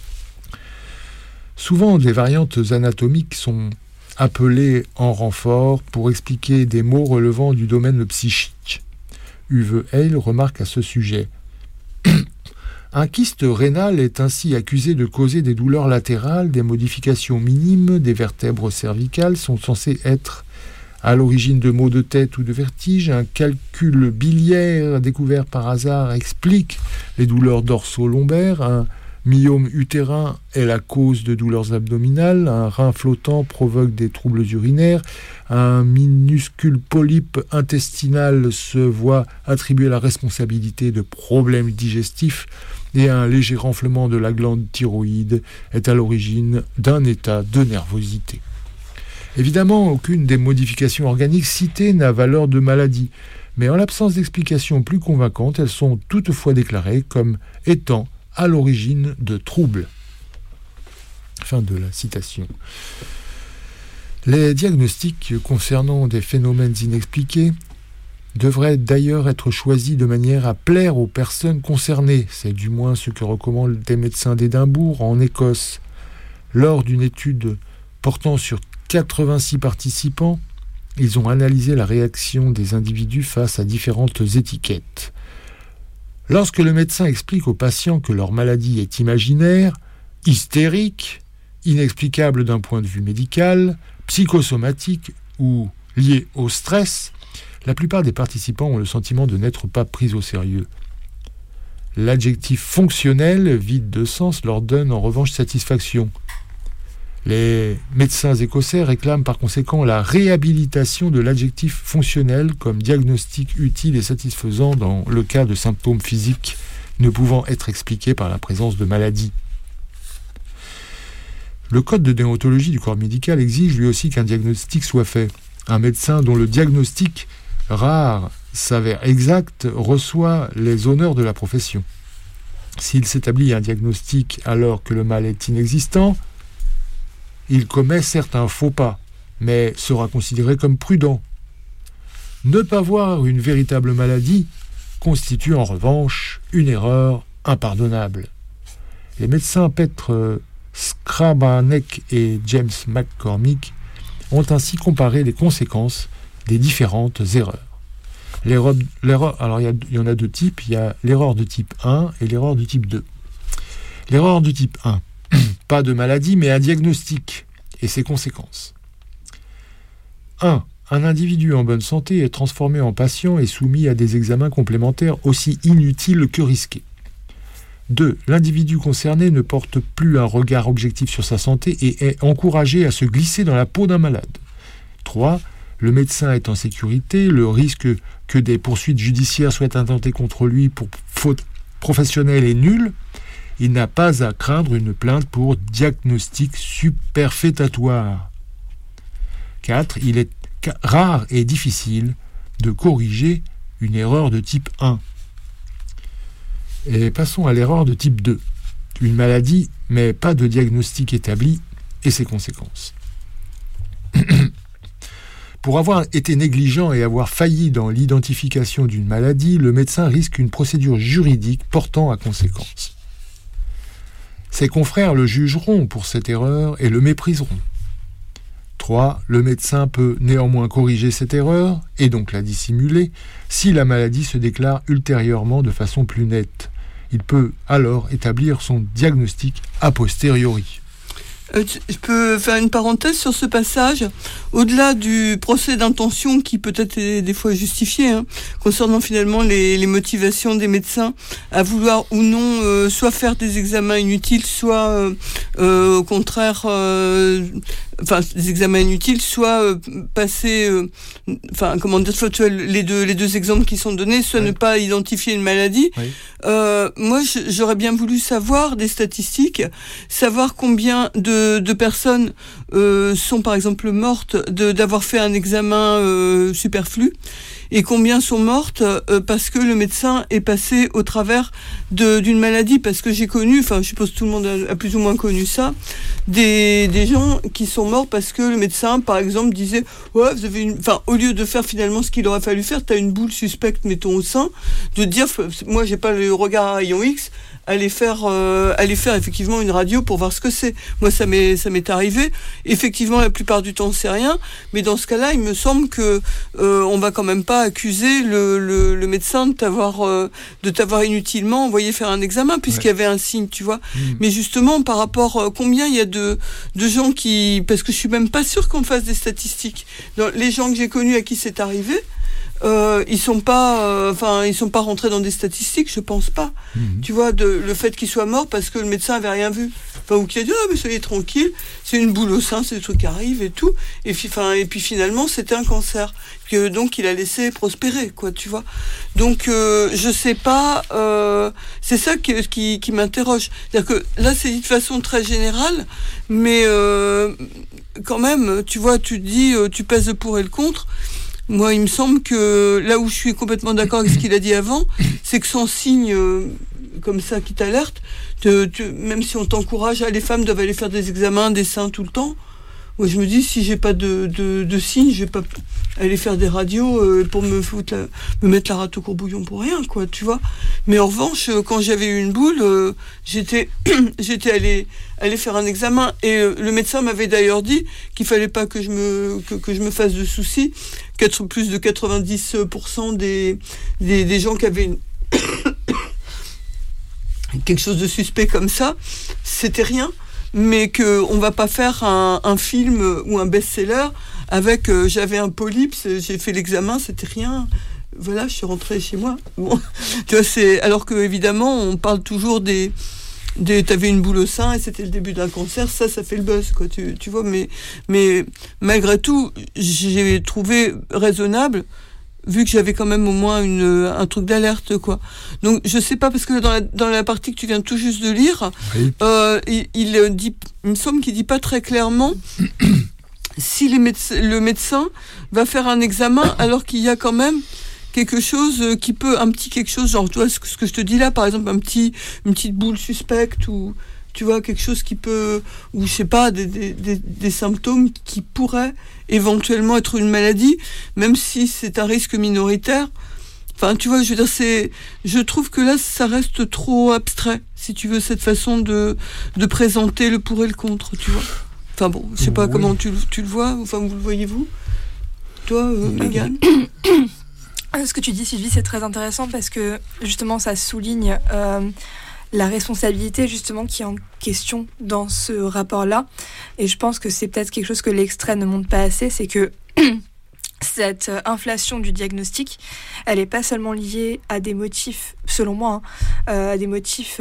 Souvent, des variantes anatomiques sont appelées en renfort pour expliquer des maux relevant du domaine psychique. Uwe Heil remarque à ce sujet. Un kyste rénal est ainsi accusé de causer des douleurs latérales, des modifications minimes des vertèbres cervicales sont censées être à l'origine de maux de tête ou de vertige. Un calcul biliaire découvert par hasard explique les douleurs dorso-lombaires. Un myome utérin est la cause de douleurs abdominales. Un rein flottant provoque des troubles urinaires. Un minuscule polype intestinal se voit attribuer la responsabilité de problèmes digestifs. Et un léger renflement de la glande thyroïde est à l'origine d'un état de nervosité. Évidemment, aucune des modifications organiques citées n'a valeur de maladie, mais en l'absence d'explications plus convaincantes, elles sont toutefois déclarées comme étant à l'origine de troubles. Fin de la citation. Les diagnostics concernant des phénomènes inexpliqués devraient d'ailleurs être choisis de manière à plaire aux personnes concernées. C'est du moins ce que recommandent des médecins d'Édimbourg en Écosse. Lors d'une étude portant sur 86 participants, ils ont analysé la réaction des individus face à différentes étiquettes. Lorsque le médecin explique aux patients que leur maladie est imaginaire, hystérique, inexplicable d'un point de vue médical, psychosomatique ou liée au stress, la plupart des participants ont le sentiment de n'être pas pris au sérieux. L'adjectif fonctionnel, vide de sens, leur donne en revanche satisfaction. Les médecins écossais réclament par conséquent la réhabilitation de l'adjectif fonctionnel comme diagnostic utile et satisfaisant dans le cas de symptômes physiques ne pouvant être expliqués par la présence de maladies. Le code de déontologie du corps médical exige lui aussi qu'un diagnostic soit fait. Un médecin dont le diagnostic rare s'avère exact reçoit les honneurs de la profession. S'il s'établit un diagnostic alors que le mal est inexistant, il commet certains faux pas, mais sera considéré comme prudent. Ne pas voir une véritable maladie constitue en revanche une erreur impardonnable. Les médecins Petr Skrabanek et James McCormick ont ainsi comparé les conséquences des différentes erreurs. L'erreur, alors il y en a deux types, il y a l'erreur de type 1 et l'erreur de type 2. L'erreur de type 1, pas de maladie mais un diagnostic et ses conséquences. 1. Un individu en bonne santé est transformé en patient et soumis à des examens complémentaires aussi inutiles que risqués. 2. L'individu concerné ne porte plus un regard objectif sur sa santé et est encouragé à se glisser dans la peau d'un malade. 3. Le médecin est en sécurité, le risque que des poursuites judiciaires soient intentées contre lui pour faute professionnelle est nul. Il n'a pas à craindre une plainte pour diagnostic superfétatoire. 4. Il est rare et difficile de corriger une erreur de type 1. Et passons à l'erreur de type 2. Une maladie mais pas de diagnostic établi et ses conséquences. Pour avoir été négligent et avoir failli dans l'identification d'une maladie, le médecin risque une procédure juridique portant à conséquence. Ses confrères le jugeront pour cette erreur et le mépriseront. 3. Le médecin peut néanmoins corriger cette erreur, et donc la dissimuler, si la maladie se déclare ultérieurement de façon plus nette. Il peut alors établir son diagnostic a posteriori. Je peux faire une parenthèse sur ce passage. Au-delà du procès d'intention qui peut-être est des fois justifié, concernant finalement les motivations des médecins à vouloir ou non soit faire des examens inutiles, soit au contraire des examens inutiles, soit passer soit les deux exemples qui sont donnés, soit ne pas identifier une maladie. Oui. Moi j'aurais bien voulu savoir des statistiques, savoir combien de personnes sont par exemple mortes d'avoir fait un examen superflu, et combien sont mortes parce que le médecin est passé au travers d'une maladie. Parce que j'ai connu, je suppose que tout le monde a plus ou moins connu ça, des gens qui sont morts parce que le médecin, par exemple, disait ouais, vous avez au lieu de faire finalement ce qu'il aurait fallu faire, t'as une boule suspecte, mettons, au sein, de dire moi j'ai pas le regard à rayon X, aller faire effectivement une radio pour voir ce que c'est. Moi ça m'est arrivé. Effectivement la plupart du temps c'est rien, mais dans ce cas-là il me semble que on va quand même pas accuser le médecin de t'avoir inutilement envoyé faire un examen puisqu'il y avait un signe, tu vois. Mais justement par rapport combien il y a de gens qui, parce que je suis même pas sûre qu'on fasse des statistiques. Dans les gens que j'ai connus à qui c'est arrivé, ils sont pas rentrés dans des statistiques, je pense pas. Tu vois, le fait qu'ils soient morts parce que le médecin avait rien vu, ou qu'il a dit mais soyez tranquille, c'est une boule au sein, c'est des trucs qui arrivent et tout, et puis finalement c'était un cancer que donc il a laissé prospérer, quoi, tu vois. Donc je sais pas, c'est ça qui m'interroge, c'est-à-dire que là c'est dit de façon très générale, mais quand même, tu vois, tu te dis, tu pèses le pour et le contre. Moi, il me semble que là où je suis complètement d'accord avec ce qu'il a dit avant, c'est que sans signe comme ça qui t'alerte, même si on t'encourage, les femmes doivent aller faire des examens des seins tout le temps. Moi, je me dis, si j'ai pas de signe, je vais pas aller faire des radios pour me mettre la rate au courbouillon pour rien, quoi, tu vois. Mais en revanche, quand j'avais eu une boule, j'étais allée faire un examen, et le médecin m'avait d'ailleurs dit qu'il fallait pas que je me fasse de soucis, plus de 90% des gens qui avaient quelque chose de suspect comme ça, c'était rien. Mais qu'on va pas faire un film ou un best-seller avec j'avais un polype, j'ai fait l'examen, c'était rien. Voilà, je suis rentrée chez moi. Bon, tu vois, alors que évidemment, on parle toujours t'avais une boule au sein et c'était le début d'un cancer, ça fait le buzz, quoi, tu vois, mais malgré tout, j'ai trouvé raisonnable, vu que j'avais quand même au moins un truc d'alerte, quoi. Donc je sais pas, parce que dans la partie que tu viens tout juste de lire, oui. Il me semble qu'il dit pas très clairement si le médecin va faire un examen alors qu'il y a quand même quelque chose qui peut, un petit quelque chose, genre, tu vois, ce que je te dis là, par exemple, une petite boule suspecte, ou tu vois, quelque chose qui peut, ou je sais pas, des symptômes qui pourraient éventuellement être une maladie, même si c'est un risque minoritaire. Enfin, tu vois, je veux dire, je trouve que là, ça reste trop abstrait, si tu veux, cette façon de présenter le pour et le contre, tu vois. Enfin bon, je sais pas comment tu le vois, enfin, vous le voyez-vous, toi, Mégane. Ce que tu dis, Sylvie, c'est très intéressant parce que justement, ça souligne la responsabilité justement qui est en question dans ce rapport-là. Et je pense que c'est peut-être quelque chose que l'extrait ne montre pas assez, c'est que cette inflation du diagnostic, elle n'est pas seulement liée à des motifs, selon moi, à des motifs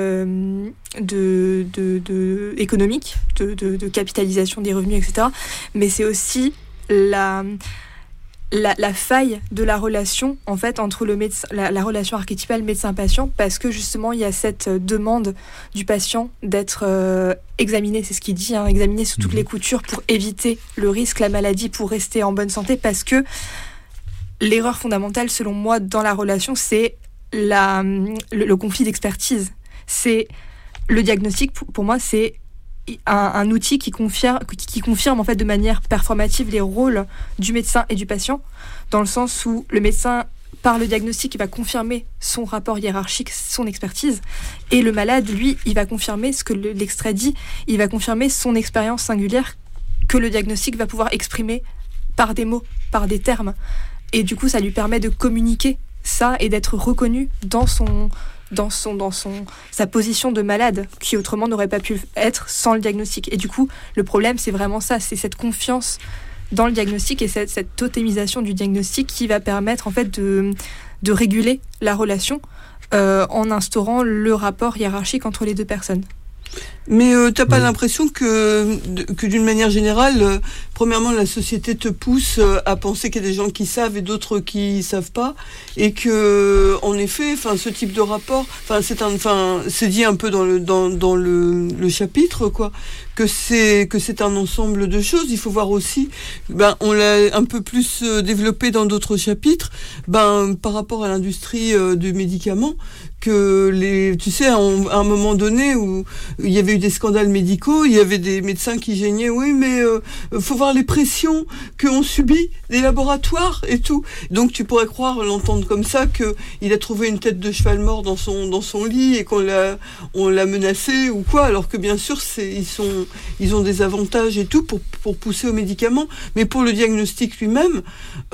économiques, de capitalisation des revenus, etc. Mais c'est aussi la faille de la relation, en fait, entre le médecin, la relation archétypale médecin-patient, parce que justement il y a cette demande du patient d'être examiné, c'est ce qu'il dit, examiné sous toutes les coutures pour éviter le risque, la maladie, pour rester en bonne santé, parce que l'erreur fondamentale, selon moi, dans la relation, c'est le conflit d'expertise. C'est le diagnostic, pour moi, c'est un outil qui confirme en fait de manière performative les rôles du médecin et du patient, dans le sens où le médecin, par le diagnostic, il va confirmer son rapport hiérarchique, son expertise, et le malade, lui, il va confirmer ce que l'extrait dit, il va confirmer son expérience singulière que le diagnostic va pouvoir exprimer par des mots, par des termes. Et du coup, ça lui permet de communiquer ça et d'être reconnu dans sa position de malade, qui autrement n'aurait pas pu être sans le diagnostic. Et du coup, le problème, c'est vraiment ça, c'est cette confiance dans le diagnostic et cette totémisation du diagnostic qui va permettre en fait de réguler la relation en instaurant le rapport hiérarchique entre les deux personnes. Mais t'as pas l'impression que d'une manière générale, premièrement, la société te pousse à penser qu'il y a des gens qui savent et d'autres qui savent pas, et que en effet, ce type de rapport, c'est dit un peu dans le chapitre, quoi, que c'est un ensemble de choses. Il faut voir aussi, on l'a un peu plus développé dans d'autres chapitres, par rapport à l'industrie du médicament, que à un moment donné où il y avait eu des scandales médicaux, il y avait des médecins qui gênaient, oui, mais faut voir les pressions qu'ont subies les laboratoires et tout. Donc tu pourrais l'entendre comme ça, que il a trouvé une tête de cheval mort dans son lit et qu'on l'a menacé ou quoi, alors que bien sûr ils ont des avantages et tout pour pousser aux médicaments, mais pour le diagnostic lui-même,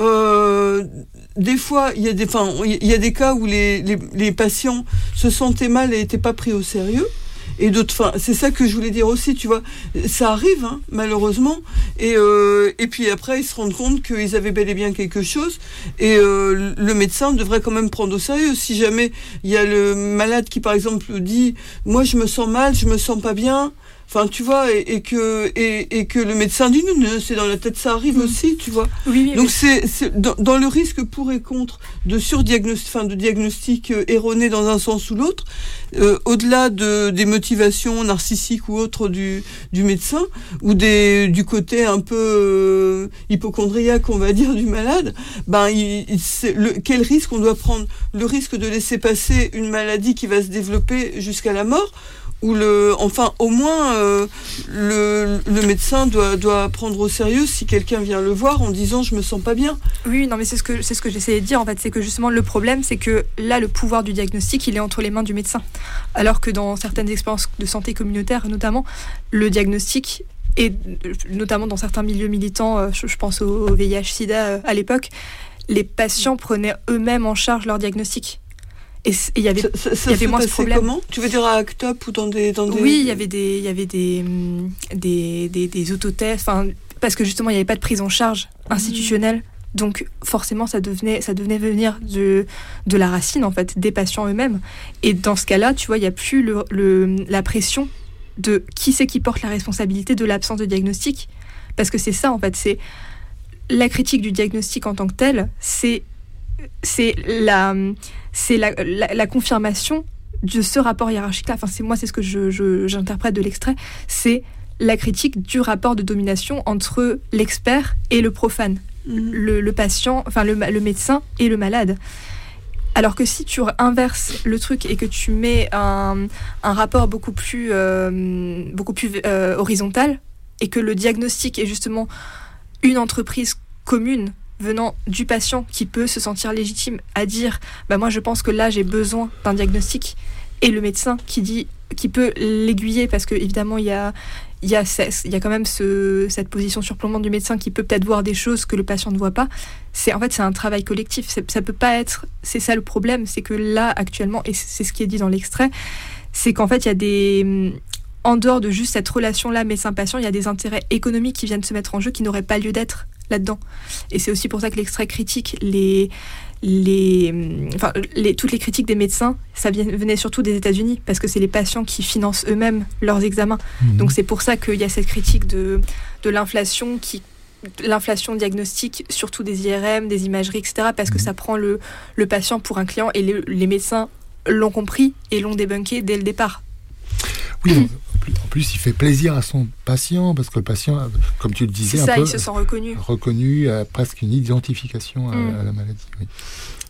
des fois il y a des cas où les patients se sentaient mal et n'étaient pas pris au sérieux. Et d'autres, c'est ça que je voulais dire aussi, tu vois, ça arrive, malheureusement, et puis après ils se rendent compte qu'ils avaient bel et bien quelque chose, et le médecin devrait quand même prendre au sérieux. Si jamais il y a le malade qui par exemple dit, moi je me sens mal, je me sens pas bien, tu vois, et que le médecin dit non, c'est dans la tête, ça arrive aussi, tu vois. Oui, donc c'est dans le risque pour et contre de de diagnostic erroné dans un sens ou l'autre, au-delà des motivations narcissiques ou autres du médecin, ou du côté un peu hypocondriaque, on va dire, du malade, quel risque on doit prendre? Le risque de laisser passer une maladie qui va se développer jusqu'à la mort, ou au moins le médecin doit prendre au sérieux si quelqu'un vient le voir en disant je me sens pas bien. Oui, non, mais c'est ce que j'essayais de dire en fait, c'est que justement le problème, c'est que là le pouvoir du diagnostic il est entre les mains du médecin, alors que dans certaines expériences de santé communautaire notamment, le diagnostic, et notamment dans certains milieux militants, je pense au VIH/SIDA à l'époque, les patients prenaient eux-mêmes en charge leur diagnostic. Et il y avait moins ce problème. Comment ? Tu veux dire à ACT UP ou dans des... Oui, il y avait des autotests, parce que justement il n'y avait pas de prise en charge institutionnelle, donc forcément ça devenait venir de la racine en fait, des patients eux-mêmes. Et dans ce cas-là, tu vois, il n'y a plus la pression de qui c'est qui porte la responsabilité de l'absence de diagnostic, parce que c'est ça en fait, c'est la critique du diagnostic en tant que tel, c'est la confirmation de ce rapport hiérarchique-là. C'est ce que j'interprète de l'extrait. C'est la critique du rapport de domination entre l'expert et le profane, le patient, le médecin et le malade. Alors que si tu inverses le truc et que tu mets un rapport beaucoup plus horizontal, et que le diagnostic est justement une entreprise commune venant du patient qui peut se sentir légitime à dire moi je pense que là j'ai besoin d'un diagnostic, et le médecin qui peut l'aiguiller, parce que évidemment il y a quand même cette position surplombante du médecin qui peut peut-être voir des choses que le patient ne voit pas. C'est un travail collectif, ça peut pas être, c'est ça le problème, c'est que là actuellement, et c'est ce qui est dit dans l'extrait, c'est qu'en fait il y a en dehors de juste cette relation-là médecin-patient, il y a des intérêts économiques qui viennent se mettre en jeu qui n'auraient pas lieu d'être là-dedans. Et c'est aussi pour ça que l'extrait critique toutes les critiques des médecins, ça venait surtout des États-Unis, parce que c'est les patients qui financent eux-mêmes leurs examens. Donc c'est pour ça qu'il y a cette critique de l'inflation l'inflation diagnostique, surtout des IRM, des imageries, etc., parce que ça prend le patient pour un client, et les médecins l'ont compris et l'ont débunké dès le départ. Oui, en plus, il fait plaisir à son patient, parce que le patient, comme tu le disais, il se sent reconnu. Reconnu, a presque une identification à la maladie. Oui.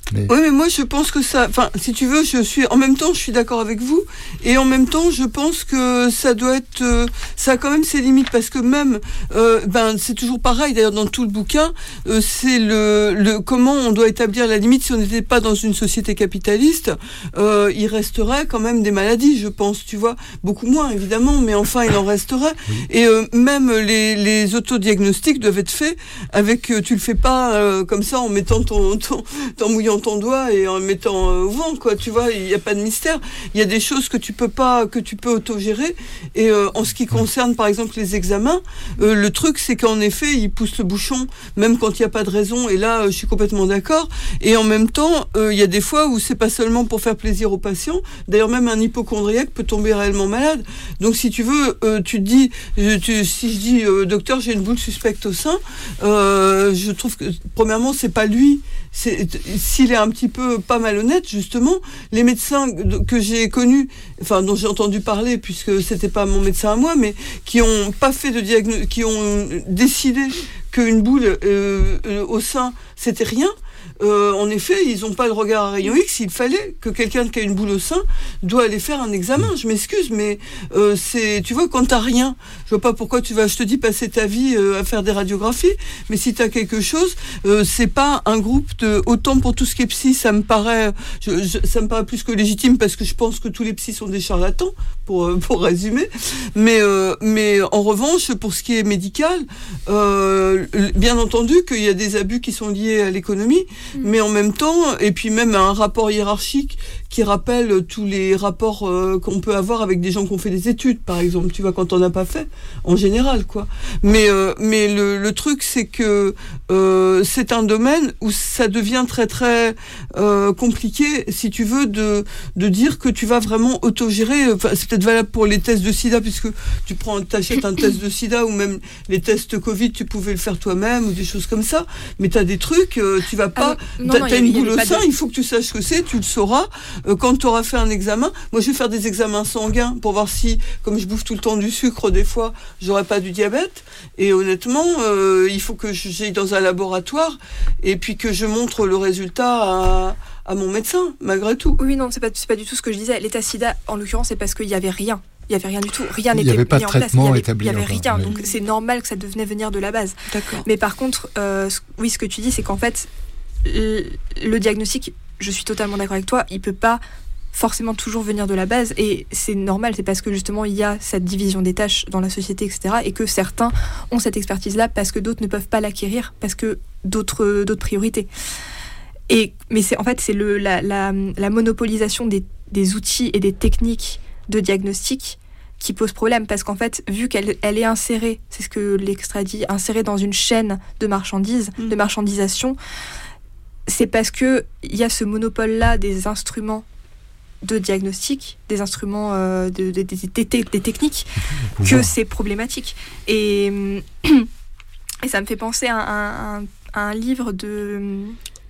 Mais... Oui, mais moi je pense que ça, enfin, si tu veux, en même temps, je suis d'accord avec vous, et en même temps, je pense que ça doit être, ça a quand même ses limites, parce que même, c'est toujours pareil. D'ailleurs, dans tout le bouquin, c'est le comment on doit établir la limite. Si on n'était pas dans une société capitaliste, il resterait quand même des maladies, je pense. Tu vois, beaucoup moins évidemment, mais enfin, il en resterait. Oui. Et même les autodiagnostics doivent être faits avec, tu le fais pas comme ça en mettant en mouillant ton doigt et en mettant au vent, quoi. Tu vois, il n'y a pas de mystère. Il y a des choses que tu peux autogérer. Et en ce qui concerne, par exemple, les examens, le truc, c'est qu'en effet, ils poussent le bouchon, même quand il n'y a pas de raison. Et là, je suis complètement d'accord. Et en même temps, il y a des fois où c'est pas seulement pour faire plaisir aux patients. D'ailleurs, même un hypochondriaque peut tomber réellement malade. Donc, si tu veux, tu te dis, si je dis, docteur, j'ai une boule suspecte au sein, je trouve que, premièrement, c'est pas lui. S'il est un petit peu pas malhonnête, justement, les médecins que j'ai connus, enfin dont j'ai entendu parler, puisque c'était pas mon médecin à moi, mais qui ont pas fait de diagnostic, qui ont décidé qu'une boule au sein, c'était rien. En effet, ils n'ont pas le regard à rayon X. Il fallait que quelqu'un qui a une boule au sein doit aller faire un examen. Je m'excuse, mais tu vois, quand t'as rien, je vois pas pourquoi je te dis passer ta vie à faire des radiographies, mais si t'as quelque chose, c'est pas un groupe autant pour tout ce qui est psy, ça me paraît plus que légitime, parce que je pense que tous les psys sont des charlatans, pour résumer. Mais en revanche, pour ce qui est médical, bien entendu qu'il y a des abus qui sont liés à l'économie, mais en même temps, et puis même un rapport hiérarchique qui rappelle tous les rapports qu'on peut avoir avec des gens qui ont fait des études, par exemple, tu vois, quand on n'a pas fait, en général, quoi. Mais le truc, c'est que c'est un domaine où ça devient très très compliqué, si tu veux, de dire que tu vas vraiment autogérer. Enfin, c'est peut-être valable pour les tests de sida, puisque t'achètes un test de sida, ou même les tests Covid, tu pouvais le faire toi-même, ou des choses comme ça. Mais t'as des trucs, tu vas pas, t'as une boule au sein, il faut que tu saches ce que c'est, tu le sauras. Quand tu auras fait un examen, moi je vais faire des examens sanguins pour voir si, comme je bouffe tout le temps du sucre, des fois, j'aurais pas du diabète. Et honnêtement, il faut que j'aille dans un laboratoire et puis que je montre le résultat à mon médecin, malgré tout. Oui, non, c'est pas du tout ce que je disais. L'état sida, en l'occurrence, c'est parce qu'il y avait rien. Il n'y avait rien du tout. Rien n'était mis en place. Il n'y avait rien. Oui. Donc c'est normal que ça devenait venir de la base. D'accord. Mais par contre, oui, ce que tu dis, c'est qu'en fait, le diagnostic, je suis totalement d'accord avec toi, il peut pas forcément toujours venir de la base, et c'est normal, c'est parce que justement il y a cette division des tâches dans la société, etc., et que certains ont cette expertise-là parce que d'autres ne peuvent pas l'acquérir, parce que d'autres priorités. Mais c'est la monopolisation des outils et des techniques de diagnostic qui pose problème, parce qu'en fait, vu qu'elle est insérée, c'est ce que l'extrait dit, insérée dans une chaîne de marchandises, de marchandisation, c'est parce qu'il y a ce monopole-là des instruments de diagnostic, des instruments, des techniques, que c'est problématique. Et ça me fait penser à un livre de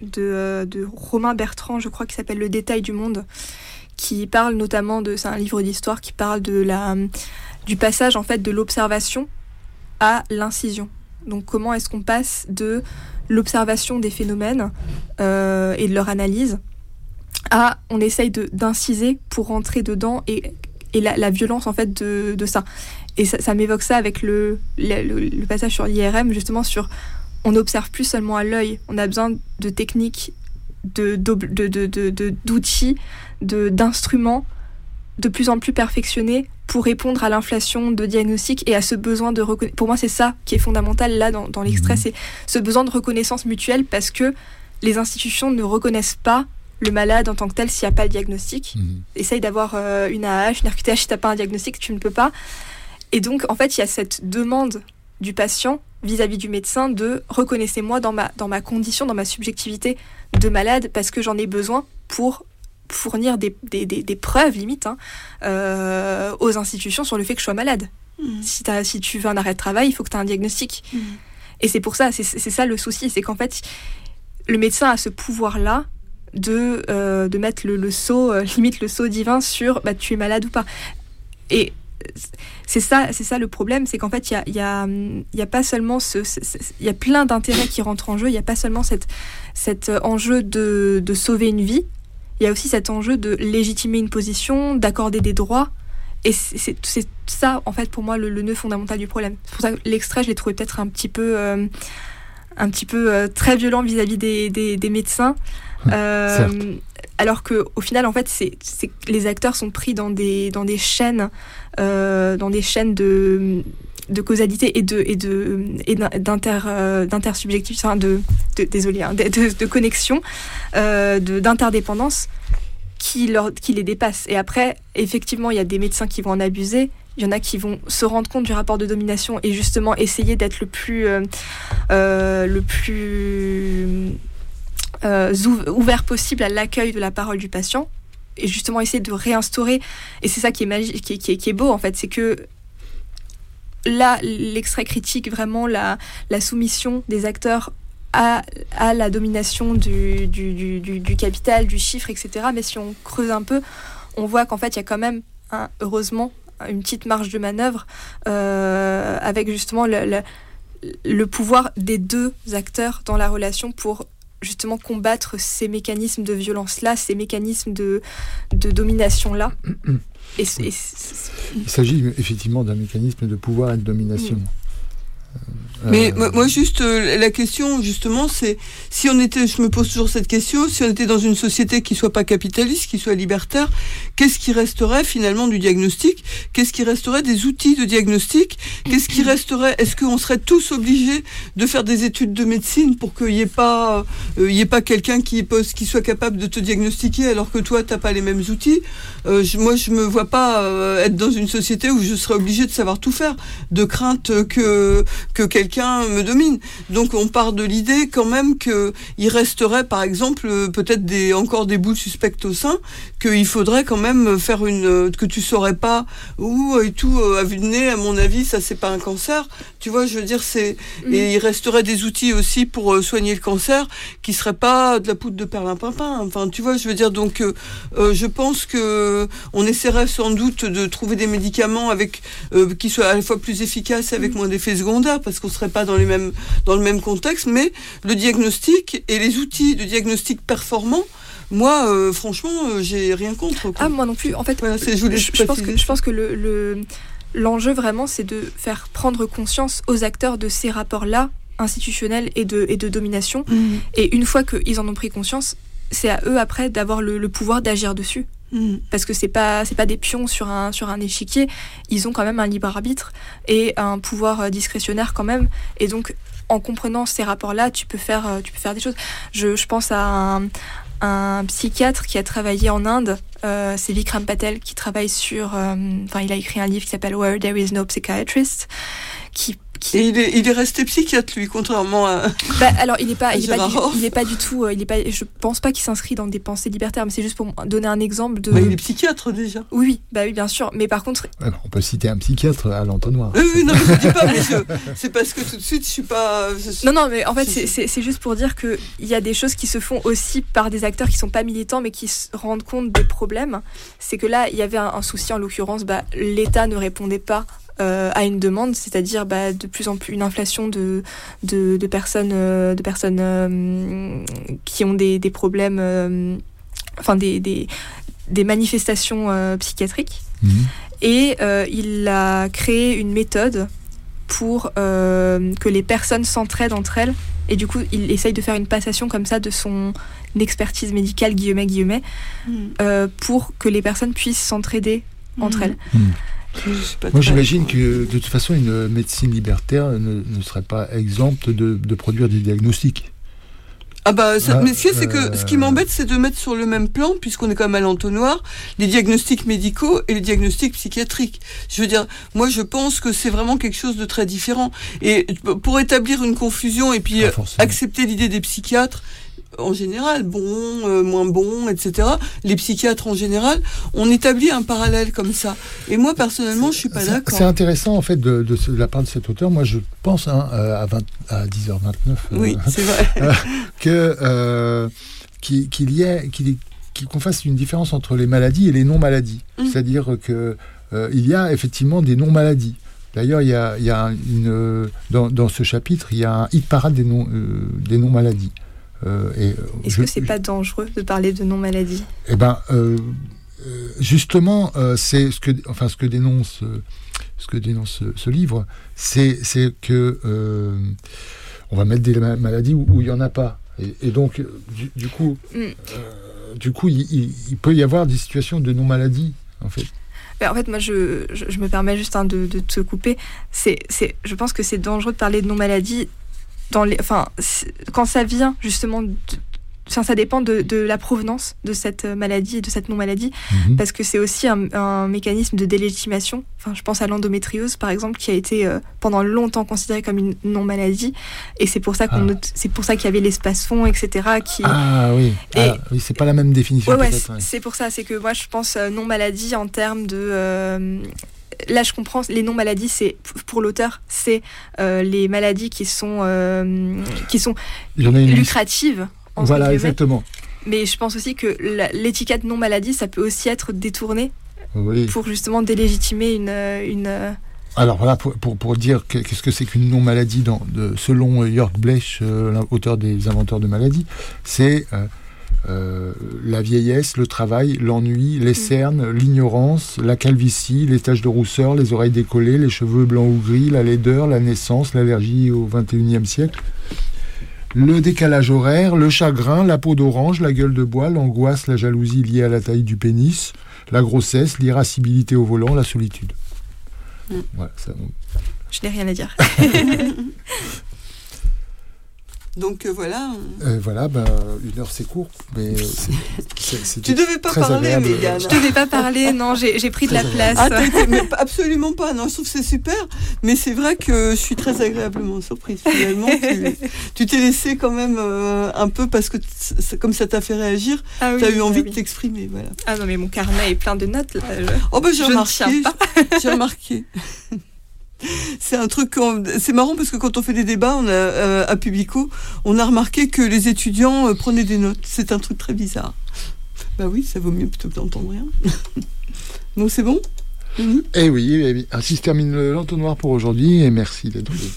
Romain Bertrand, je crois, qui s'appelle Le détail du monde, qui parle notamment c'est un livre d'histoire qui parle du passage, en fait, de l'observation à l'incision. Donc comment est-ce qu'on passe de l'observation des phénomènes et de leur analyse à on essaye d'inciser pour rentrer dedans, et la violence, en fait, de ça. Et ça m'évoque ça avec le passage sur l'IRM, justement, sur on n'observe plus seulement à l'œil, on a besoin de techniques, d'outils, d'instruments de plus en plus perfectionnés pour répondre à l'inflation de diagnostic et à ce besoin de reconnaissance. Pour moi, c'est ça qui est fondamental là dans l'extrait, c'est ce besoin de reconnaissance mutuelle, parce que les institutions ne reconnaissent pas le malade en tant que tel s'il n'y a pas le diagnostic. Essaye d'avoir une AH, une RQTH, si tu n'as pas un diagnostic, tu ne peux pas. Et donc, en fait, il y a cette demande du patient vis-à-vis du médecin de reconnaissez-moi dans ma condition, dans ma subjectivité de malade, parce que j'en ai besoin pour fournir des preuves limites aux institutions sur le fait que je sois malade. Si tu veux un arrêt de travail, il faut que tu aies un diagnostic. Et c'est pour ça, c'est ça le souci, c'est qu'en fait, le médecin a ce pouvoir-là de mettre le sceau, limite le sceau divin sur tu es malade ou pas. Et c'est ça le problème, c'est qu'en fait, il y a pas seulement il y a plein d'intérêts qui rentrent en jeu. Il n'y a pas seulement cet enjeu de sauver une vie. Il y a aussi cet enjeu de légitimer une position, d'accorder des droits. Et c'est ça, en fait, pour moi, le nœud fondamental du problème. C'est pour ça que l'extrait, je l'ai trouvé peut-être un petit peu très violent vis-à-vis des médecins. Alors que au final, en fait, c'est les acteurs sont pris dans des chaînes de causalité et d'intersubjectivité, enfin de connexion, d'interdépendance qui les dépassent. Et après, effectivement, il y a des médecins qui vont en abuser. Il y en a qui vont se rendre compte du rapport de domination et justement essayer d'être le plus ouvert possible à l'accueil de la parole du patient et justement essayer de réinstaurer. Et c'est ça qui est magique, qui est beau en fait, c'est que là, l'extrait critique vraiment la soumission des acteurs à la domination du capital, du chiffre, etc. Mais si on creuse un peu, on voit qu'en fait, il y a quand même, heureusement, une petite marge de manœuvre avec justement le pouvoir des deux acteurs dans la relation pour justement combattre ces mécanismes de violence-là, ces mécanismes de domination-là. Il s'agit effectivement d'un mécanisme de pouvoir et de domination. Mais moi juste la question justement c'est si on était, je me pose toujours cette question, si on était dans une société qui soit pas capitaliste, qui soit libertaire, qu'est-ce qui resterait finalement du diagnostic? Qu'est-ce qui resterait des outils de diagnostic? Qu'est-ce qui resterait? Est-ce qu'on serait tous obligés de faire des études de médecine pour qu'il y ait pas quelqu'un qui soit capable de te diagnostiquer alors que toi t'as pas les mêmes outils? Moi je me vois pas être dans une société où je serais obligé de savoir tout faire, de crainte que quelqu'un me domine. Donc on part de l'idée quand même qu'il resterait par exemple peut-être encore des boules suspectes au sein, qu'il faudrait quand même faire que tu saurais pas où et tout à vue de nez, à mon avis ça c'est pas un cancer, tu vois, je veux dire et il resterait des outils aussi pour soigner le cancer qui seraient pas de la poudre de perlimpinpin, enfin tu vois, je veux dire, donc je pense que on essaierait sans doute de trouver des médicaments qui soient à la fois plus efficaces avec moins d'effets secondaires, parce qu'on serait pas dans le même contexte, mais le diagnostic et les outils de diagnostic performants, moi franchement j'ai rien contre, quoi. Ah, moi non plus, en fait. Voilà, je pense que l'enjeu vraiment c'est de faire prendre conscience aux acteurs de ces rapports-là institutionnels et de domination, et une fois qu'ils en ont pris conscience, c'est à eux après d'avoir le pouvoir d'agir dessus. Parce que c'est pas des pions sur un échiquier, ils ont quand même un libre arbitre et un pouvoir discrétionnaire quand même, et donc en comprenant ces rapports-là, tu peux faire des choses. Je pense à un psychiatre qui a travaillé en Inde, c'est Vikram Patel, qui travaille sur il a écrit un livre qui s'appelle Where There Is No Psychiatrist, Et il est resté psychiatre, lui, contrairement à. Alors, il est pas du tout. Je pense pas qu'il s'inscrit dans des pensées libertaires, mais c'est juste pour donner un exemple de. Il est psychiatre déjà. Oui, bien sûr. Mais par contre. On peut citer un psychiatre à l'entonnoir. Oui, non, je dis pas, mais c'est parce que tout de suite, je suis pas. Non, mais en fait, c'est juste pour dire que il y a des choses qui se font aussi par des acteurs qui sont pas militants, mais qui se rendent compte des problèmes. C'est que là, il y avait un souci, en l'occurrence, l'État ne répondait pas à une demande, c'est-à-dire de plus en plus une inflation de personnes qui ont des problèmes, des manifestations psychiatriques. Et il a créé une méthode pour que les personnes s'entraident entre elles, et du coup il essaye de faire une passation comme ça de son expertise médicale, guillemets, pour que les personnes puissent s'entraider entre elles. Moi, j'imagine que de toute façon, une médecine libertaire ne serait pas exempte de produire des diagnostics. Mais ce qui m'embête, c'est de mettre sur le même plan, puisqu'on est quand même à l'entonnoir, les diagnostics médicaux et les diagnostics psychiatriques. Je veux dire, moi, je pense que c'est vraiment quelque chose de très différent. Et pour établir une confusion et puis accepter l'idée des psychiatres, en général, moins bon, etc. Les psychiatres en général, on établit un parallèle comme ça. Et moi, personnellement, je suis pas d'accord. C'est intéressant, en fait, de la part de cet auteur. Moi, je pense à 10h29. Oui, c'est vrai. Qu'on fasse une différence entre les maladies et les non-maladies. C'est-à-dire que il y a effectivement des non-maladies. D'ailleurs, il y a dans ce chapitre, il y a un hit-parade des non-maladies. Est-ce que c'est pas dangereux de parler de non-maladie ? Eh ben, justement, c'est ce que dénonce ce livre, c'est que on va mettre des maladies où il y en a pas, et donc du coup, il peut y avoir des situations de non-maladie en fait. En fait, moi, je me permets juste de te couper. Je pense que c'est dangereux de parler de non-maladie quand ça vient justement ça dépend de la provenance de cette maladie et de cette non-maladie, parce que c'est aussi un mécanisme de délégitimation. Enfin, je pense à l'endométriose, par exemple, qui a été pendant longtemps considérée comme une non-maladie, et c'est pour ça c'est pour ça qu'il y avait l'espace-fond, etc. Oui, c'est pas la même définition. C'est pour ça. C'est que moi, je pense non-maladie en termes de... Là, je comprends, les non-maladies, c'est, pour l'auteur, c'est les maladies qui sont lucratives. Voilà, exactement. Mais je pense aussi que l'étiquette non-maladie, ça peut aussi être détourné pour justement délégitimer une... Alors voilà, pour dire qu'est-ce que c'est qu'une non-maladie, selon Jörg Blech, l'auteur des inventeurs de maladies, c'est la vieillesse, le travail, l'ennui, les cernes, l'ignorance, la calvitie, les taches de rousseur, les oreilles décollées, les cheveux blancs ou gris, la laideur, la naissance, l'allergie au XXIe siècle, le décalage horaire, le chagrin, la peau d'orange, la gueule de bois, l'angoisse, la jalousie liée à la taille du pénis, la grossesse, l'irascibilité au volant, la solitude. Voilà, ça... Je n'ai rien à dire. Donc voilà. Voilà, 1 heure c'est court, mais tu devais pas parler, Mégane. Je devais pas parler, non, j'ai pris de la place. Mais absolument pas. Non, je trouve que c'est super, mais c'est vrai que je suis très agréablement surprise. Finalement, tu t'es laissé quand même un peu parce que comme ça t'a fait réagir, t'as eu envie de t'exprimer. Voilà. Ah non, mais mon carnet est plein de notes là. J'ai remarqué. C'est un truc, c'est marrant parce que quand on fait des débats, à Publico, on a remarqué que les étudiants prenaient des notes. C'est un truc très bizarre. Bah oui, ça vaut mieux plutôt que d'entendre rien. Donc c'est bon ? Eh oui, ainsi se termine l'entonnoir pour aujourd'hui et merci d'être venu.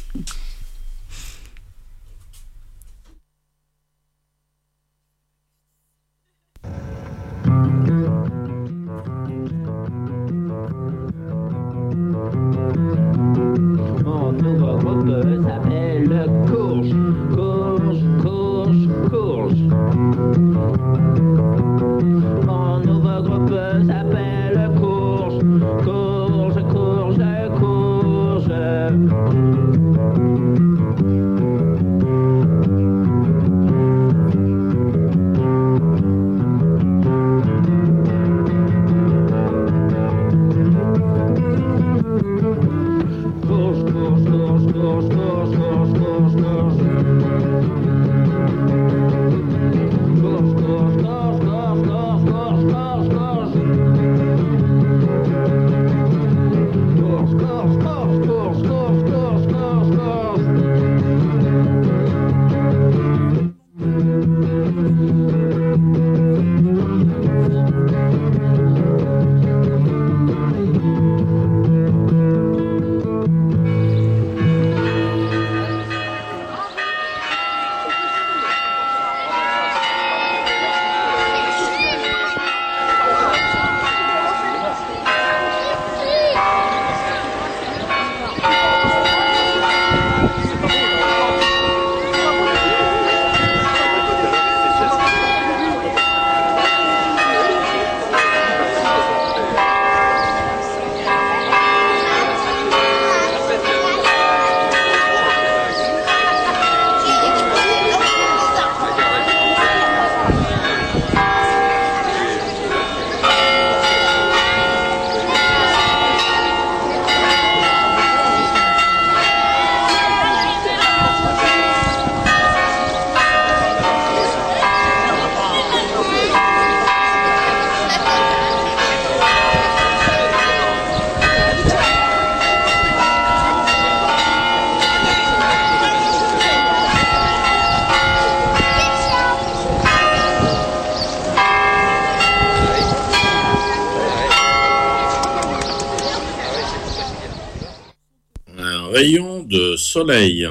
Mon nouveau groupe s'appelle Courge, Courge, Courge, Courge. Mon nouveau groupe s'appelle Courge, Courge, Courge, Courge. rayon de soleil.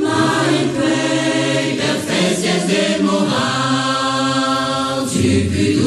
Tu